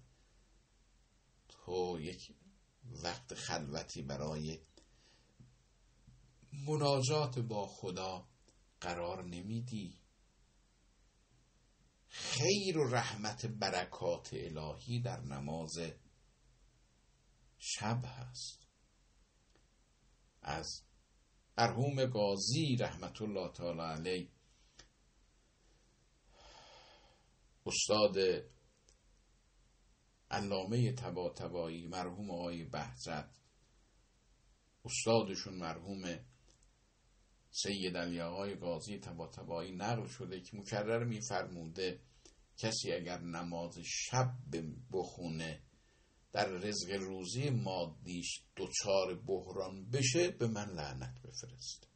تو یک وقت خلوتی برای مناجات با خدا قرار نمیدی؟ خیر و رحمت برکات الهی در نماز شب هست. از مرحوم قاضی رحمت الله تعالی علیه، استاد علامه طباطبایی، مرحوم آقای بهجت، استادشون مرحوم سید علی آقای قاضی طباطبایی نقل شده که مکرر میفرموده کسی اگر نماز شب بخونه در رزق روزی مادیش دوچار بحران بشه به من لعنت بفرست.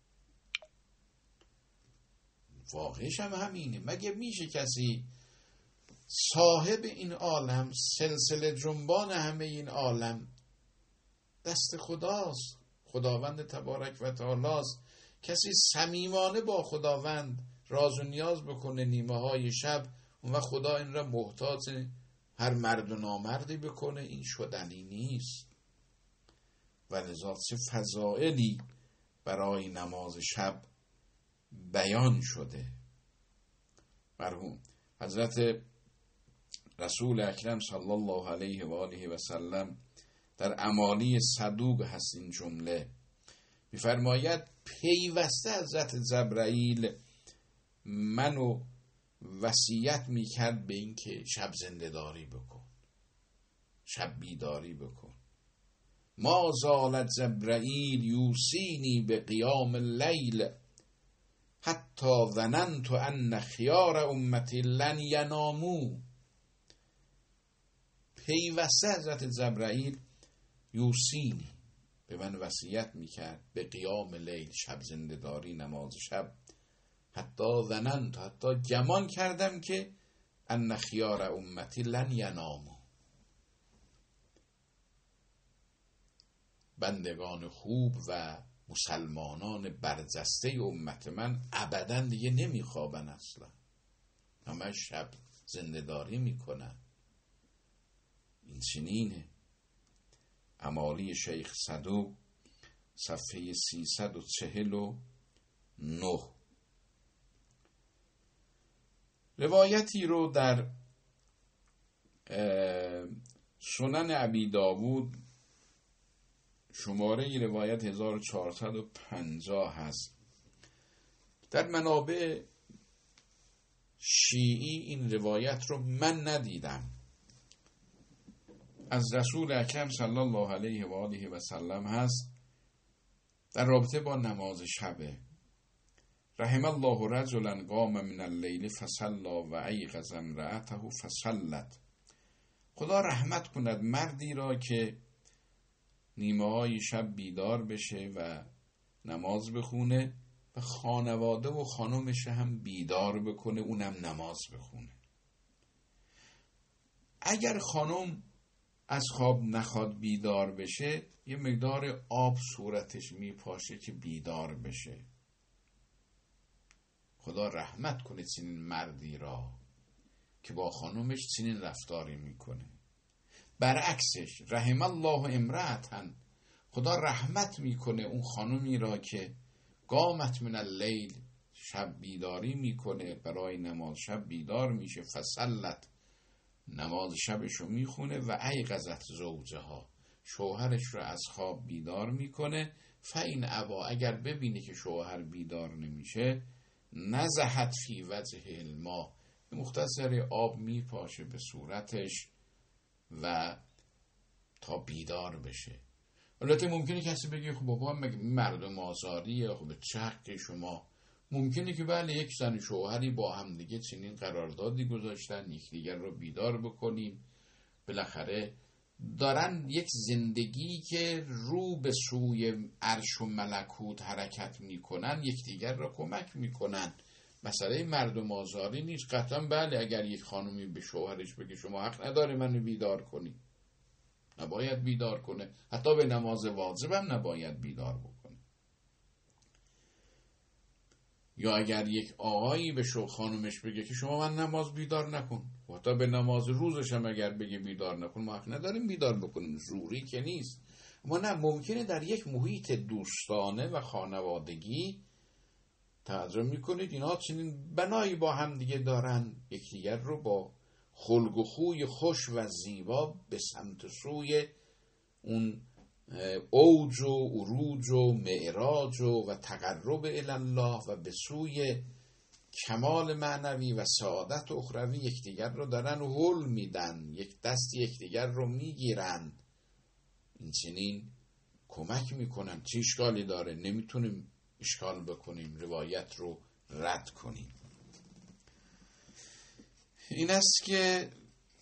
واقعش هم همینه. مگه میشه کسی صاحب این عالم، سلسله جنبان همه این عالم دست خداست، خداوند تبارک و تعالی است، کسی صمیمانه با خداوند راز و نیاز بکنه نیمه های شب و خدا این را محتاج هر مرد و نامردی بکنه؟ این شدنی نیست. و لذا چه فضائلی برای نماز شب بیان شده. مرحوم حضرت رسول اکرم صلی الله علیه و آله و سلم در امالی صدوق هست این جمله، می‌فرماید پیوسته حضرت جبرائیل منو وصیت میکرد به این که شب زنده‌داری بکن، شب بیداری بکن. ما زال جبرائیل یوصینی به قیام اللیل حتی ظننت ان خیار امتی لن ینامو. پیوسته حضرت جبرائیل یوصینی به من وصیت میکرد به قیام لیل، شب زنده‌داری، نماز شب. حتی ظننت، حتی گمان کردم که ان خیار امتی لن ینامو، بندگان خوب و مسلمانان برجسته امت من ابدا دیگه نمیخوابن، اصلا همه شب زنده‌داری میکنن. این چنینه. امالی شیخ صدوق صفحه سیصد و چهل و نه. روایتی رو در سنن ابی داوود شماره روایت هزار و چهارصد و پنجاه هست. در منابع شیعی این روایت رو من ندیدم. از رسول اکرم صلی الله علیه و آله و سلم هست در رابطه با نماز شبه. رحم الله رجلا قام من اللیل فصلی و ایقظ امرأته فصلت. خدا رحمت کند مردی را که نیمه های شب بیدار بشه و نماز بخونه و خانواده و خانمش هم بیدار بکنه، اونم نماز بخونه. اگر خانم از خواب نخواد بیدار بشه، یه مقدار آب صورتش میپاشه که بیدار بشه. خدا رحمت کنه چنین مردی را که با خانمش چنین رفتاری میکنه. برعکسش رحم الله امرأتن، خدا رحمت میکنه اون خانمی را که قامت من اللیل، شب بیداری میکنه، برای نماز شب بیدار میشه، فصلت، نماز شبشو میخونه، و ایقظت زوجها، شوهرش رو از خواب بیدار میکنه. فین ابا، اگر ببینه که شوهر بیدار نمیشه، نزحت فی وجه الماء، مختصر آب میپاشه به صورتش و تا بیدار بشه. البته ممکنه کسی بگه خب بابا مگه مردم آزاریه، خب چه حقی شما؟ ممکنه که بله یک زن شوهری با هم دیگه چنین قراردادی گذاشتن یکدیگر رو بیدار بکنیم، بالاخره دارن یک زندگی که رو به سوی عرش و ملکوت حرکت میکنن، یکدیگر رو کمک میکنن. مسئله مردم آزاری نیست. قطعا بله اگر یک خانومی به شوهرش بگه شما حق نداره منو بیدار کنی، نباید بیدار کنه، حتی به نماز واجبم نباید بیدار بکنه. یا اگر یک آقایی به شو خانومش بگه که شما من نماز بیدار نکن، حتی به نماز روزش هم اگر بگه بیدار نکن، ما حق نداریم بیدار بکنیم، زوری که نیست. اما نه، ممکنه در یک محیط دوستانه و خانوادگی توجه میکنید اینا چنین بنایی با هم دیگه دارن، یکدیگر رو با خلق و خوی خوش و زیبا به سمت سوی اون اوج و عروج و معراج و, و تقرب الله و به سوی کمال معنوی و سعادت اخروی یکدیگر رو دارن و هل میدن، یک دست یکدیگر رو میگیرن، این چنین کمک میکنن. چه اشکالی داره؟ نمیتونیم اشکال بکنیم، روایت رو رد کنیم. این است که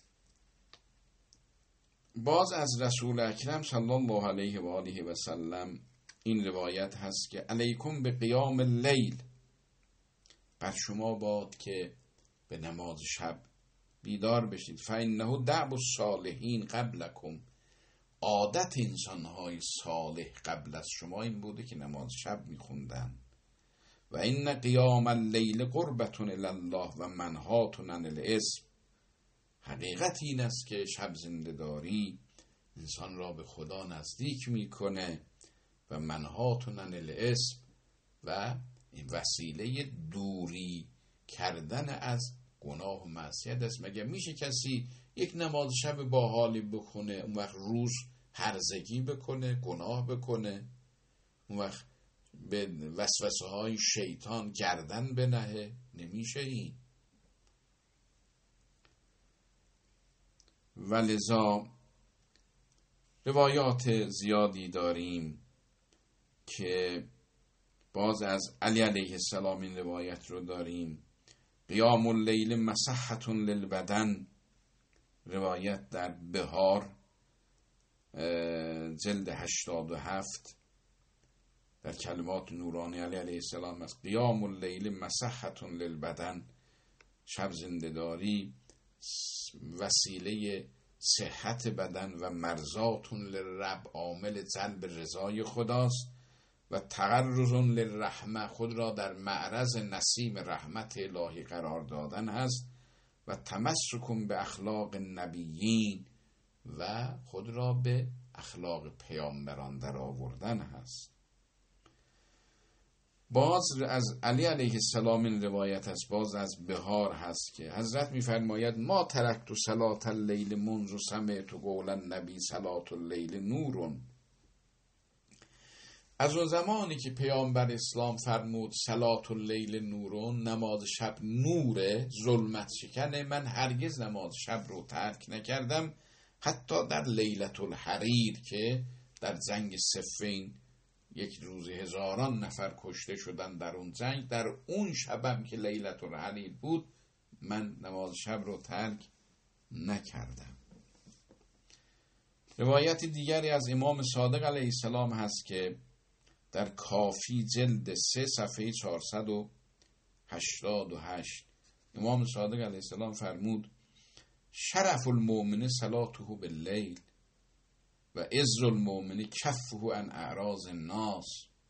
باز از رسول اکرم صلی الله علیه و آله و سلم این روایت هست که علیکم به قیام اللیل، بر شما باد که به نماز شب بیدار بشید. فانه دأب الصالحین قبلکم، عادت انسانهای صالح قبل از شما این بوده که نماز شب میخوندن. و این قیام اللیل قربة الی الله و منهاة عن الاثم، حقیقت این است که شب زنده‌داری انسان را به خدا نزدیک میکنه و منهاة عن الاثم، و این وسیله دوری کردن از گناه و معصیت است. مگه میشه کسی یک نماز شب با حالی بکنه اون وقت روز هرزگی بکنه، گناه بکنه، اون وقت به وسوسه های شیطان گردن بنهه؟ نمیشه این. ولذا روایات زیادی داریم که باز از علی علیه السلام این روایت رو داریم: قیام اللیل مصحة للبدن، روایت در بهار جلد هشتاد و هفت در کلمات نورانی علی علیه السلام است: قیام اللیل مصحة للبدن، شب زنده‌داری وسیله صحت بدن و مرضات للرب، عامل جلب رضای خداست، و تقرز للرحمه، خود را در معرض نسیم رحمت الهی قرار دادن هست، و تمسک به اخلاق نبیین، و خود را به اخلاق پیامبران در آوردن هست. باز از علی علیه السلام این روایت است، باز از بهار هست که حضرت می‌فرماید: ما ترکت صلاة اللیل منذ سمعت قول النبی صلاة اللیل نورون. از اون زمانی که پیامبر اسلام فرمود صلاة اللیل نورون، نماز شب نور، ظلمت شکنه، من هرگز نماز شب رو ترک نکردم، حتی در لیلة الحریر که در جنگ صفین یک روز هزاران نفر کشته شدن در اون جنگ، در اون شبم که لیلة الحریر بود من نماز شب رو ترک نکردم. روایت دیگری از امام صادق علیه السلام هست که در کافی جلد سه صفحه چهارصد و هشتاد و هشت امام صادق علیه السلام فرمود: شرف المؤمن صلاته باللیل و عز المؤمن کفه عن اعراض الناس.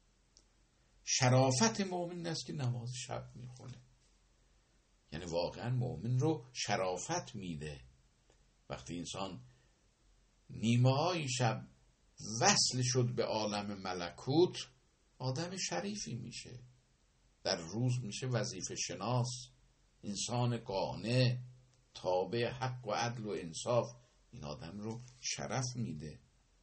شرافت مؤمن است که نماز شب میخونه. یعنی واقعا مؤمن رو شرافت میده. وقتی انسان نیمه های شب وصل شد به عالم ملکوت، آدم شریفی میشه. در روز میشه وظیفه شناس، انسان قانع، تابع حق و عدل و انصاف. این آدم رو شرف میده.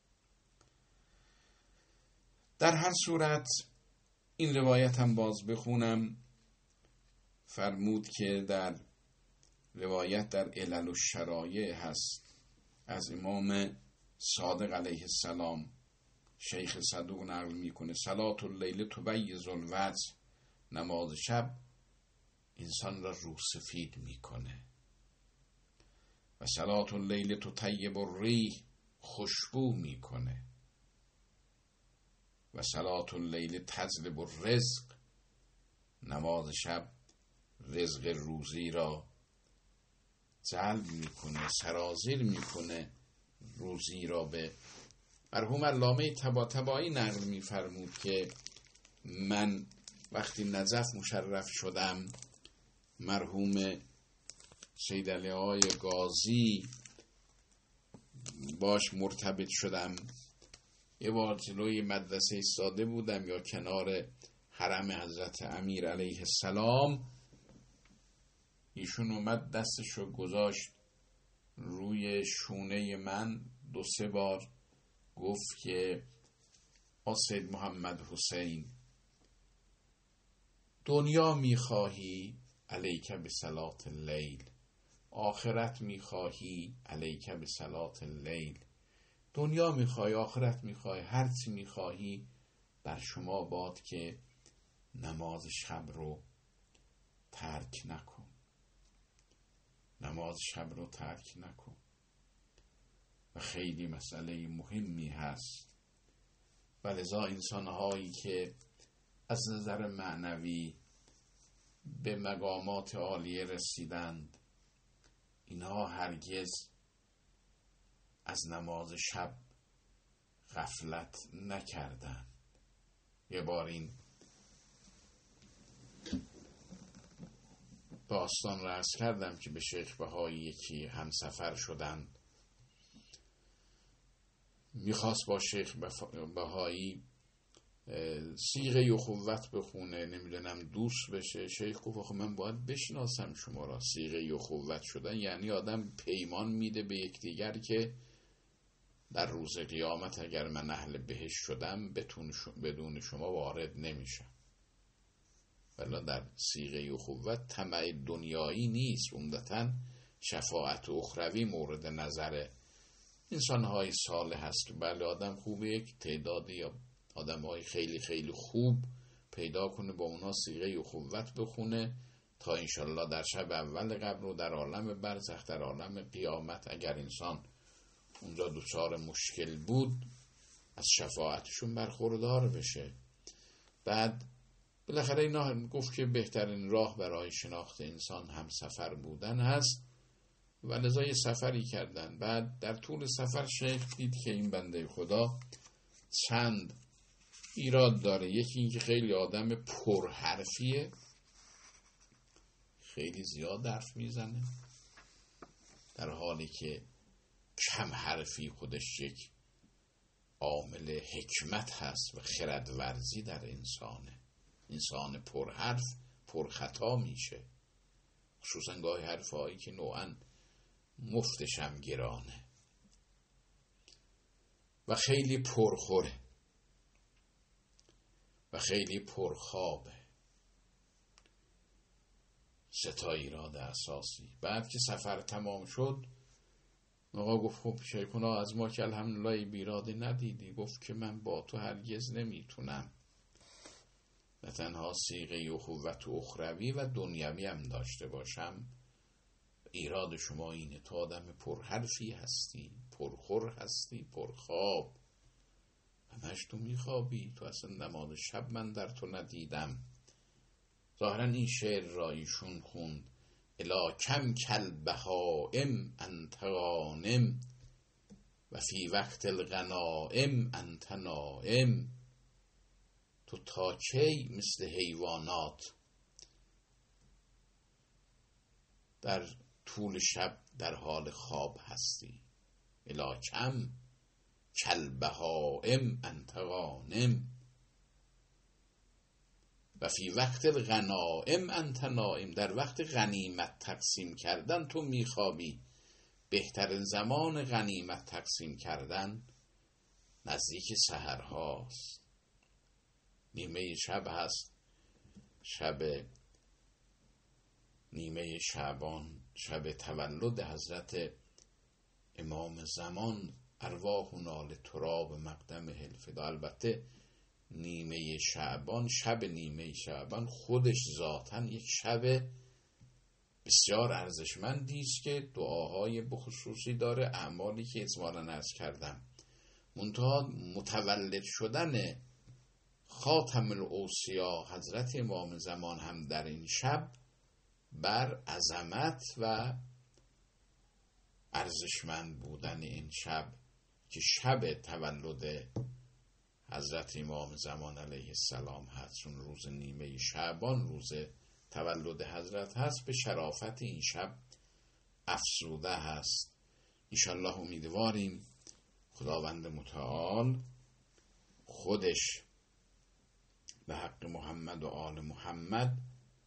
در هر صورت این روایت هم باز بخونم. فرمود که در روایت در علل الشرایع هست از امام صادق علیه السلام، شیخ صدوق نقل میکنه: صلاة اللیل تبیض الوجه، نماز شب انسان را روسفید میکنه، و صلاة اللیل تطیب الریح، خوشبو میکنه، و صلاة اللیل تجلب الرزق، نماز شب رزق روزی را جلب میکنه، سرازیر میکنه، روزی را به. مرحوم علامه طباطبایی نقل میفرمود که من وقتی نجف مشرف شدم، مرحوم سید علی آقای قاضی باش مرتبط شدم. یه بار جلوی مدرسه ایستاده بودم یا کنار حرم حضرت امیر علیه السلام، ایشون اومد دستشو گذاشت روی شونه من، دو سه بار گفت که آ سید محمد حسین، دنیا میخواهی علیک به صلاة اللیل، آخرت میخواهی علیک به صلاة اللیل. دنیا میخوای، آخرت میخوای، هر چی میخواهی بر شما باد که نماز شب رو ترک نکن. نماز شب رو ترک نکن. و خیلی مسئله مهمی هست. و لذا انسانهایی که از نظر معنوی به مقامات عالیه رسیدند، اینها هرگز از نماز شب غفلت نکردند. یه بار این داستان را عرض کردم که به شیخ بهایی یکی همسفر شدند، میخواست با شیخ بهایی صیغه اخوت بخونه، نمیدونم دوست بشه. شیخ گفت آخه من باید بشناسم شما را. صیغه اخوت شدن یعنی آدم پیمان میده به یکدیگر که در روز قیامت اگر من اهل بهشت شدم بدون شما وارد نمیشم. ولی در صیغه اخوت طمع دنیایی نیست، عمدتاً شفاعت اخروی مورد نظر انسان‌های صالح هست. بله آدم خوبه یک تعدادی یا آدم‌های خیلی خیلی خوب پیدا کنه، با اونا صیغه اخوت بخونه تا انشالله در شب اول قبر و در عالم برزخ، در عالم قیامت اگر انسان اونجا دچار مشکل بود از شفاعتشون برخوردار بشه. بعد بالاخره اینا گفت که بهترین راه برای شناخت انسان هم سفر بودن هست و لذا یه سفری کردن. بعد در طول سفر شیخ دید که این بنده خدا چند ایراد داره. یکی این که خیلی آدم پرحرفیه، خیلی زیاد حرف میزنه، در حالی که کم حرفی خودش یک عامل حکمت هست و خردورزی در انسانه. انسان پرحرف پرخطا میشه، خصوصا گاهی حرفایی که نوعا مفتشم گرانه. و خیلی پرخوره و خیلی پرخوابه. سه تا ایراد اساسی. بعد که سفر تمام شد آقا گفت خب شیخونا از ما که الحمدلله بیرادی ندیدی. گفت که من با تو هرگز نمیتونم نه تنها صیغه اخوت اخروی و دنیوی هم داشته باشم. ایراد شما اینه تو آدم پرحرفی هستی، پرخور هستی، پرخواب، همش تو میخوابی، تو اصلا نماز شب من در تو ندیدم. ظاهرا این شعر را ایشون خوند: الا کم کل بهائم انت غانم و فی وقت الغنائم انت نائم. تو تا کی مثل حیوانات در طول شب در حال خواب هستی؟ الا کم کل بهائم انت غانم و فی وقت الغنائم انت نائم. در وقت غنیمت تقسیم کردن تو میخوابی. بهترین زمان غنیمت تقسیم کردن نزدیک سحر هاست، نیمه شب هست، شب نیمه شعبان، شب تولد حضرت امام زمان. ارواحنا لتراب مقدم الفدا. البته نیمه شعبان، شب نیمه شعبان خودش ذاتاً یک شب بسیار ارزشمندی است که دعاهای بخصوصی داره، اعمالی که اجمالاً عرض کردم. منتها متولد شدن خاتم الاوصیا حضرت امام زمان هم در این شب بر عظمت و ارزشمند بودن این شب که شب تولد حضرت امام زمان علیه السلام هست، چون روز نیمه شعبان روز تولد حضرت هست، به شرافت این شب افزوده هست. انشالله امیدواریم خداوند متعال خودش به حق محمد و آل محمد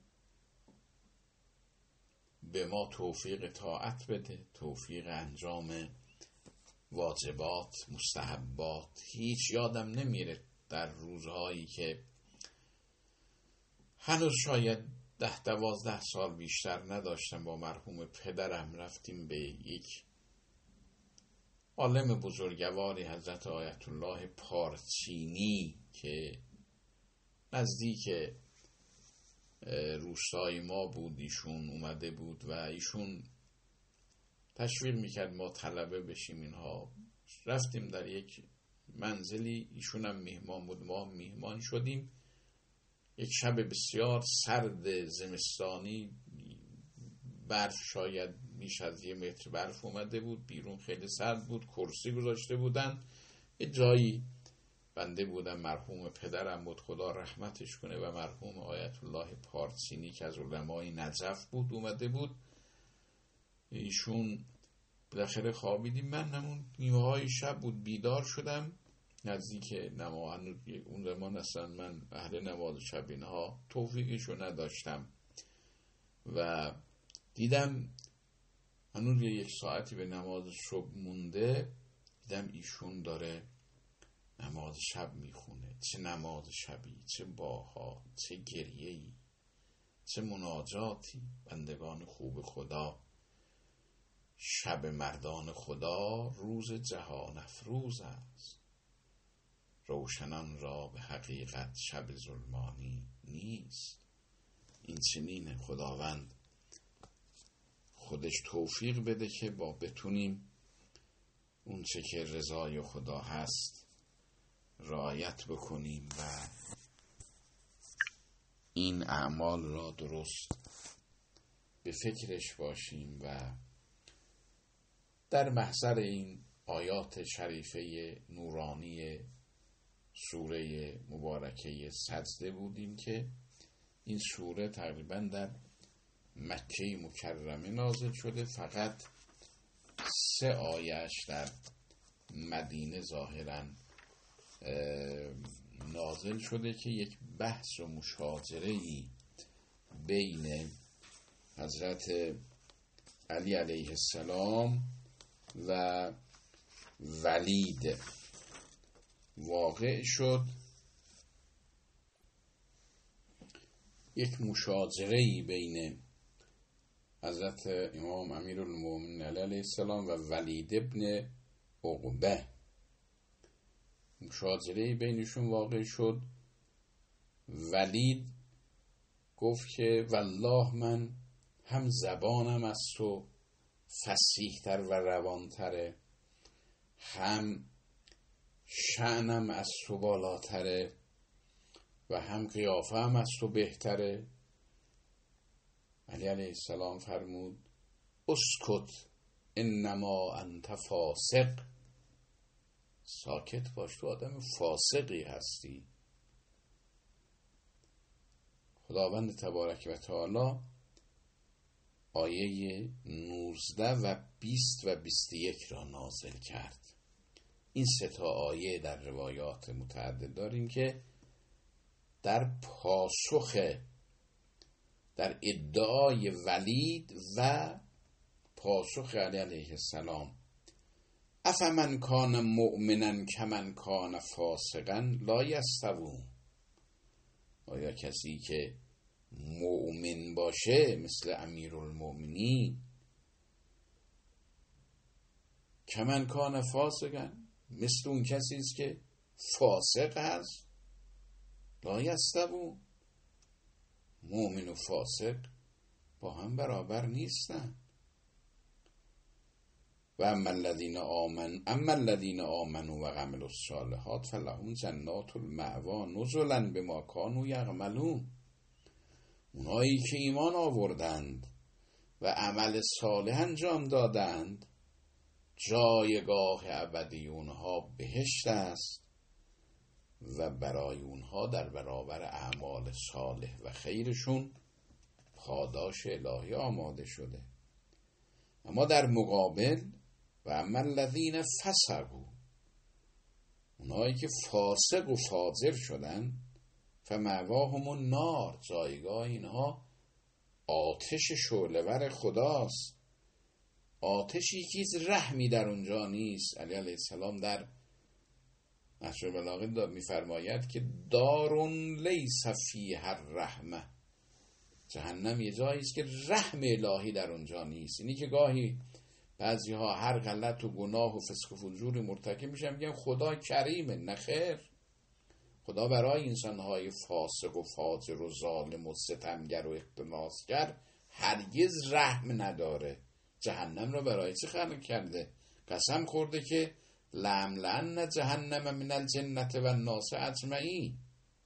به ما توفیق طاعت بده، توفیق انجام واجبات، مستحبات. هیچ یادم نمیره در روزهایی که هنوز شاید ده دوازده سال بیشتر نداشتم، با مرحوم پدرم رفتیم به یک عالم بزرگواری حضرت آیت الله پارچینی که نزدیک روستای ما بود. ایشون اومده بود و ایشون تشویق میکرد ما طلبه بشیم. اینها رفتیم در یک منزلی، ایشون هم میهمان بود، ما هم میهمان شدیم. یک شب بسیار سرد زمستانی، برف شاید بیش از یه متر برف اومده بود، بیرون خیلی سرد بود، کرسی گذاشته بودن، یه جایی بنده بودم. مرحوم پدرم بود خدا رحمتش کنه و مرحوم آیت الله پارچینی که از علمای نجف بود اومده بود. ایشون بالاخره خوابیدیم. من همون نیمه های شب بود بیدار شدم، نزدیک نماز اون زمان اصلا من اهل نماز شب اینها توفیقشو نداشتم و دیدم هنوز یک ساعتی به نماز صبح مونده، دیدم ایشون داره نماز شب میخونه. چه نماز شبی، چه باها، چه گریه‌ای، چه مناجاتی. بندگان خوب خدا، شب مردان خدا روز جهان افروز است. روشنان را به حقیقت شب ظلمانی نیست. این چنین خداوند خودش توفیق بده که با بتونیم اون چه که رضای خدا هست رعایت بکنیم و این اعمال را درست به فکرش باشیم و در محضر این آیات شریفه نورانی سوره مبارکه سجده بودیم که این سوره تقریبا در مکه مکرمه نازل شده، فقط سه آیهش در مدینه ظاهرا نازل شده که یک بحث و مشاجره‌ای بین حضرت علی علیه السلام و ولید واقع شد. یک مشاجره‌ای بین حضرت امام امیرالمومنین علیه السلام و ولید ابن عقبه، مشاجره‌ای بینشون واقع شد. ولید گفت که والله من هم زبانم از تو فصیح‌تر و روانتره، هم شأنم از تو بالاتره و هم قیافه هم از تو بهتره. علی علیه السلام فرمود اسکت انما انت فاسق، ساکت باش، تو آدم فاسقی هستی. خداوند تبارک و تعالی آیه نوزده و بیست و بیست و یک را نازل کرد. این سه تا آیه در روایات متعدد داریم که در پاسخ، در ادعای ولید و پاسخ علی علیه السلام، افمن کان مؤمنا کمن کان فاسقا لا یستوون، آیا کسی که مؤمن باشه مثل امیرالمؤمنین، کمن کان فاسقا، مثل اون کسی است که فاسق هست، لا یستوون، مؤمن و فاسق با هم برابر نیستن. و اما الذین آمنوا اما الذین آمنوا و عملوا الصالحات فلهم جنات المأوی نزلا بما كانوا یعملون، اونایی که ایمان آوردند و عمل صالح انجام دادند جایگاه ابدی اونها بهشت است و برای اونها در برابر اعمال صالح و خیرشون پاداش الهی آماده شده. اما در مقابل و اما الذین فسقوا، اونایی که فاسق و فاجر شدن، فمأواهم النار، جایگاه اینها آتش شعله‌ور خداست، آتشی که هیچ رحمی در اونجا نیست. علی علیه السلام در نهج البلاغه میفرماید که دارون لیس فیها الرحمه، جهنم یه جایی است که رحم الهی در اونجا نیست. اینی که گاهی بعضی ها هر غلط و گناه و فسق و فجور مرتکب میشن میگن خدا کریمه، نه خیر، خدا برای انسانهای فاسق و فاجر و ظالم و ستمگر و اختناسگر هرگز رحم نداره. جهنم را برای چی خلق کرده؟ قسم خورده که لأملأن جهنم من الجنة و الناس اجمعین،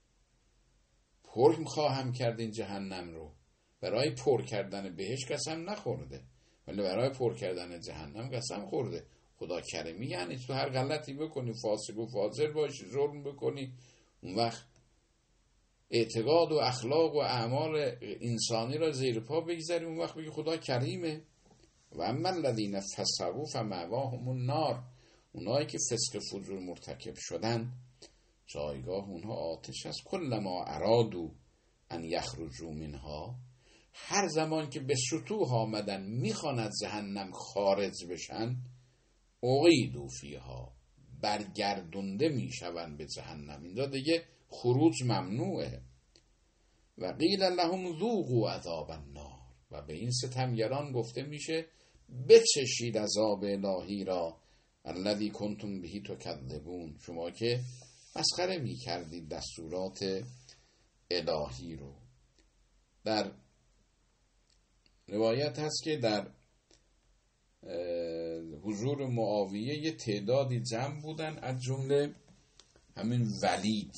پر خواهم کرد این جهنم رو. برای پر کردن بهش قسم نخورده، ولی برای پر کردن جهنم قسم خورده. خدا کریمی یعنی تو هر غلطی بکنی، فاسق و فاجر باشی، ظلم بکنی، اون وقت اعتقاد و اخلاق و اعمال انسانی را زیر پا بگذاری، اون وقت بگی خدا کریمه. و اما الذین فسقوا فمأواهم النار، اونایی که فسق فجور مرتکب شدن جایگاه اونها آتش است. کلما ارادو ان یخرجوا منها، هر زمان که به سطوح آمدن میخوان از جهنم خارج بشن، اعیدوا فیها، برگردونده میشون به جهنم. اینجا دیگه خروج ممنوعه. و قیل لهم ذوقوا عذاب النار، و به این ستمگران گفته میشه بچشید عذاب الهی را، الذی کنتم بهی تکذبون، شما که مسخره میکردید دستورات الهی رو. در روایت هست که در حضور معاویه یه تعدادی جمع بودن، از جمله همین ولید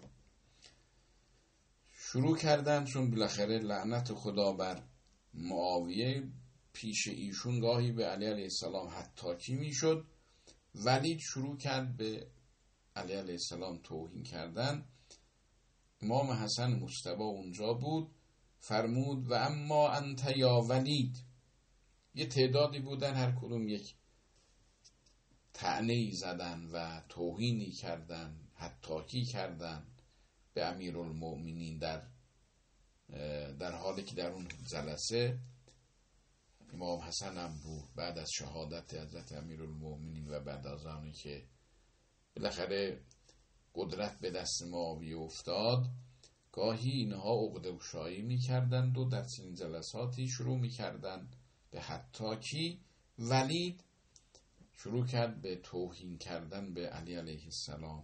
شروع کردن، چون بالاخره لعنت خدا بر معاویه پیش ایشون گاهی به علی علیه السلام حتاکی میشد. ولید شروع کرد به علی علیه السلام توهین کردن. امام حسن مجتبی اونجا بود، فرمود و اما انت یا ولید. یه تعدادی بودن، هر کدوم یک طعنه‌ای زدن و توهینی کردن، حتاکی کردن به امیرالمؤمنین، در در حالی که در اون جلسه امام حسن هم بود. بعد از شهادت حضرت امیرالمؤمنین و بعد از آنی که بالاخره قدرت به دست معاویه افتاد، گاهی اینها عقده‌گشایی می‌کردند و در چنین جلساتی شروع می‌کردند به حتاکی. ولید شروع کرد به توهین کردن به علی علیه السلام.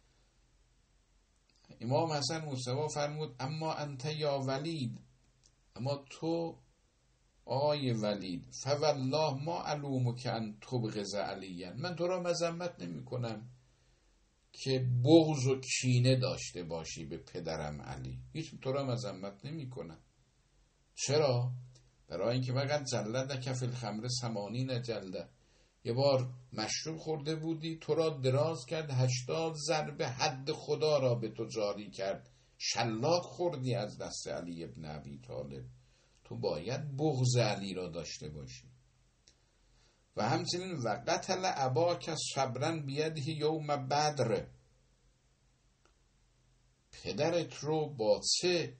امام حسن مجتبی فرمود اما انت یا ولید، اما تو آقای ولید، فوالله ما علومک ان تبغض علیًا، من تو را مذمت نمی کنم که بغض و کینه داشته باشی به پدرم علی، هیچ تو را مذمت نمی کنم. چرا؟ برای اینکه وقت جلدک فی الخمر ثمانین جلده، یه بار مشروب خورده بودی، تو را دراز کرد، هشتاد ضربه حد خدا را به تو جاری کرد، شلاق خوردی از دست علی ابن ابی طالب، تو باید بغض علی را داشته باشی. و همچنین و قتل اباک صبرا بیده یوم بدر، پدرت رو با چه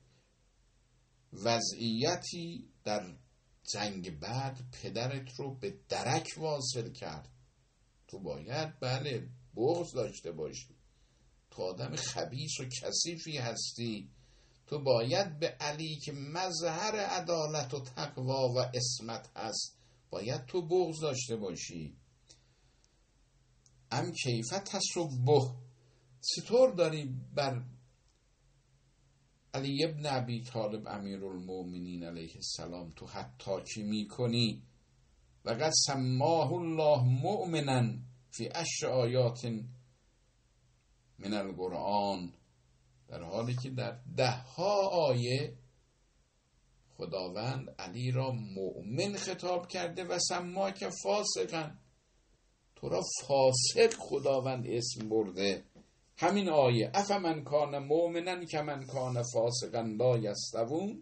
وضعیتی در جنگ بدر پدرت رو به درک واصل کرد، تو باید بله بغض داشته باشی، تو آدم خبیث و کثیفی هستی، تو باید به علی که مظهر عدالت و تقوا و عصمت هست باید تو بغض داشته باشی. ام کیفه تسبه، چطور داری بر علی ابن ابی طالب امیرالمؤمنین علیه السلام تو حتاکی میکنی؟ و قد سماه الله مؤمنا فی عشر آیات من القرآن، در حالی که در ده ها آیه خداوند علی را مؤمن خطاب کرده و سماک فاسقا، تو را فاسق خداوند اسم برده. همین آیه افمن کان مؤمنا کمن کان فاسقا لا یستوون،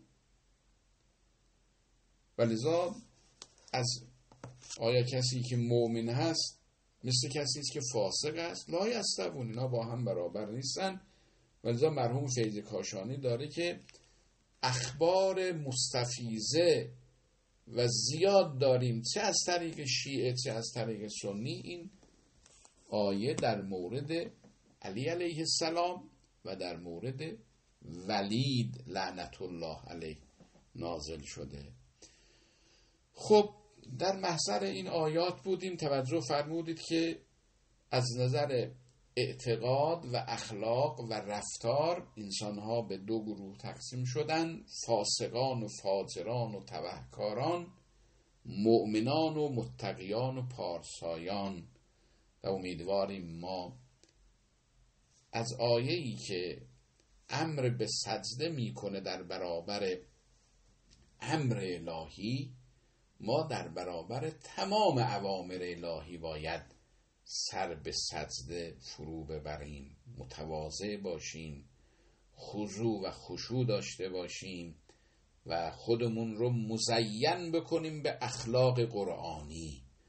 ولذا از آیا کسی که مؤمن هست مثل کسی است که فاسق است؟ لا یستوون، اینا با هم برابر نیستن. ولذا مرحوم فیض کاشانی داره که اخبار مستفیضه و زیاد داریم، چه از طریق شیعه چه از طریق سنی، این آیه در مورد علی علیه السلام و در مورد ولید لعنت الله علیه نازل شده. خب در محضر این آیات بودیم، توجه فرمودید که از نظر اعتقاد و اخلاق و رفتار انسانها به دو گروه تقسیم شدن، فاسقان و فاجران و تبهکاران، مؤمنان و متقیان و پارسایان. و امیدواریم ما از آیه‌ای که امر به سجده میکنه در برابر امر الهی، ما در برابر تمام اوامر الهی باید سر به سجده فرو ببریم، متواضع باشیم، خضوع و خشوع داشته باشیم و خودمون رو مزین بکنیم به اخلاق قرآنی.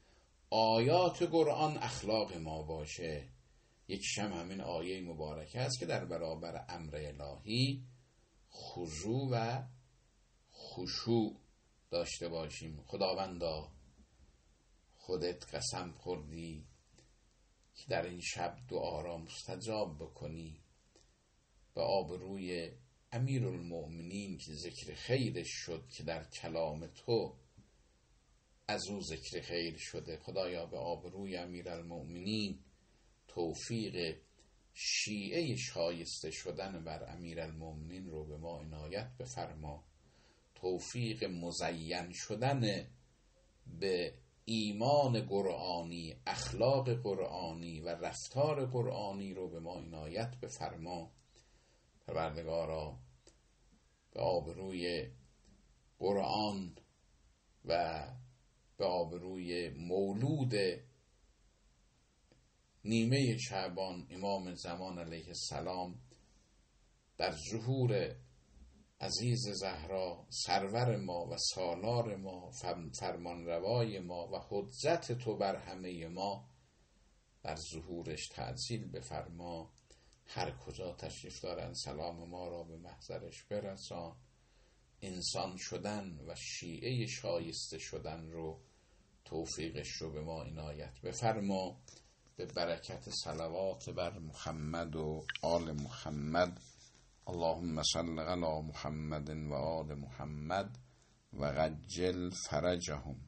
آیات قرآن اخلاق ما باشه. یکیشم همین آیه مبارکه است که در برابر امر الهی خضوع و خشوع داشته باشیم. خداوندا خودت قسم خوردی که در این شب دعا را مستجاب بکنی. به آبروی امیرالمؤمنین که ذکر خیرش شد که در کلام تو از او ذکر خیر شده، خدایا به آبروی امیرالمؤمنین توفیق شیعه شایسته شدن بر امیرالمؤمنین رو به ما عنایت بفرما. توفیق مزین شدن به ایمان قرآنی، اخلاق قرآنی و رفتار قرآنی رو به ما عنایت بفرما. پروردگارا به آبروی قرآن و به آبروی مولود نیمه شعبان امام زمان علیه السلام در ظهور عزیز زهرا سرور ما و سالار ما، فرمانروای ما و حجت تو بر همه ما، در ظهورش تعجیل بفرما. هر کجا تشریف دارن سلام ما را به محضرش برسان. انسان شدن و شیعه شایسته شدن رو توفیقش رو به ما عنایت بفرما. به برکت صلوات بر محمد و آل محمد. اللهم صل علی محمد و آل محمد و عجل فرجهم.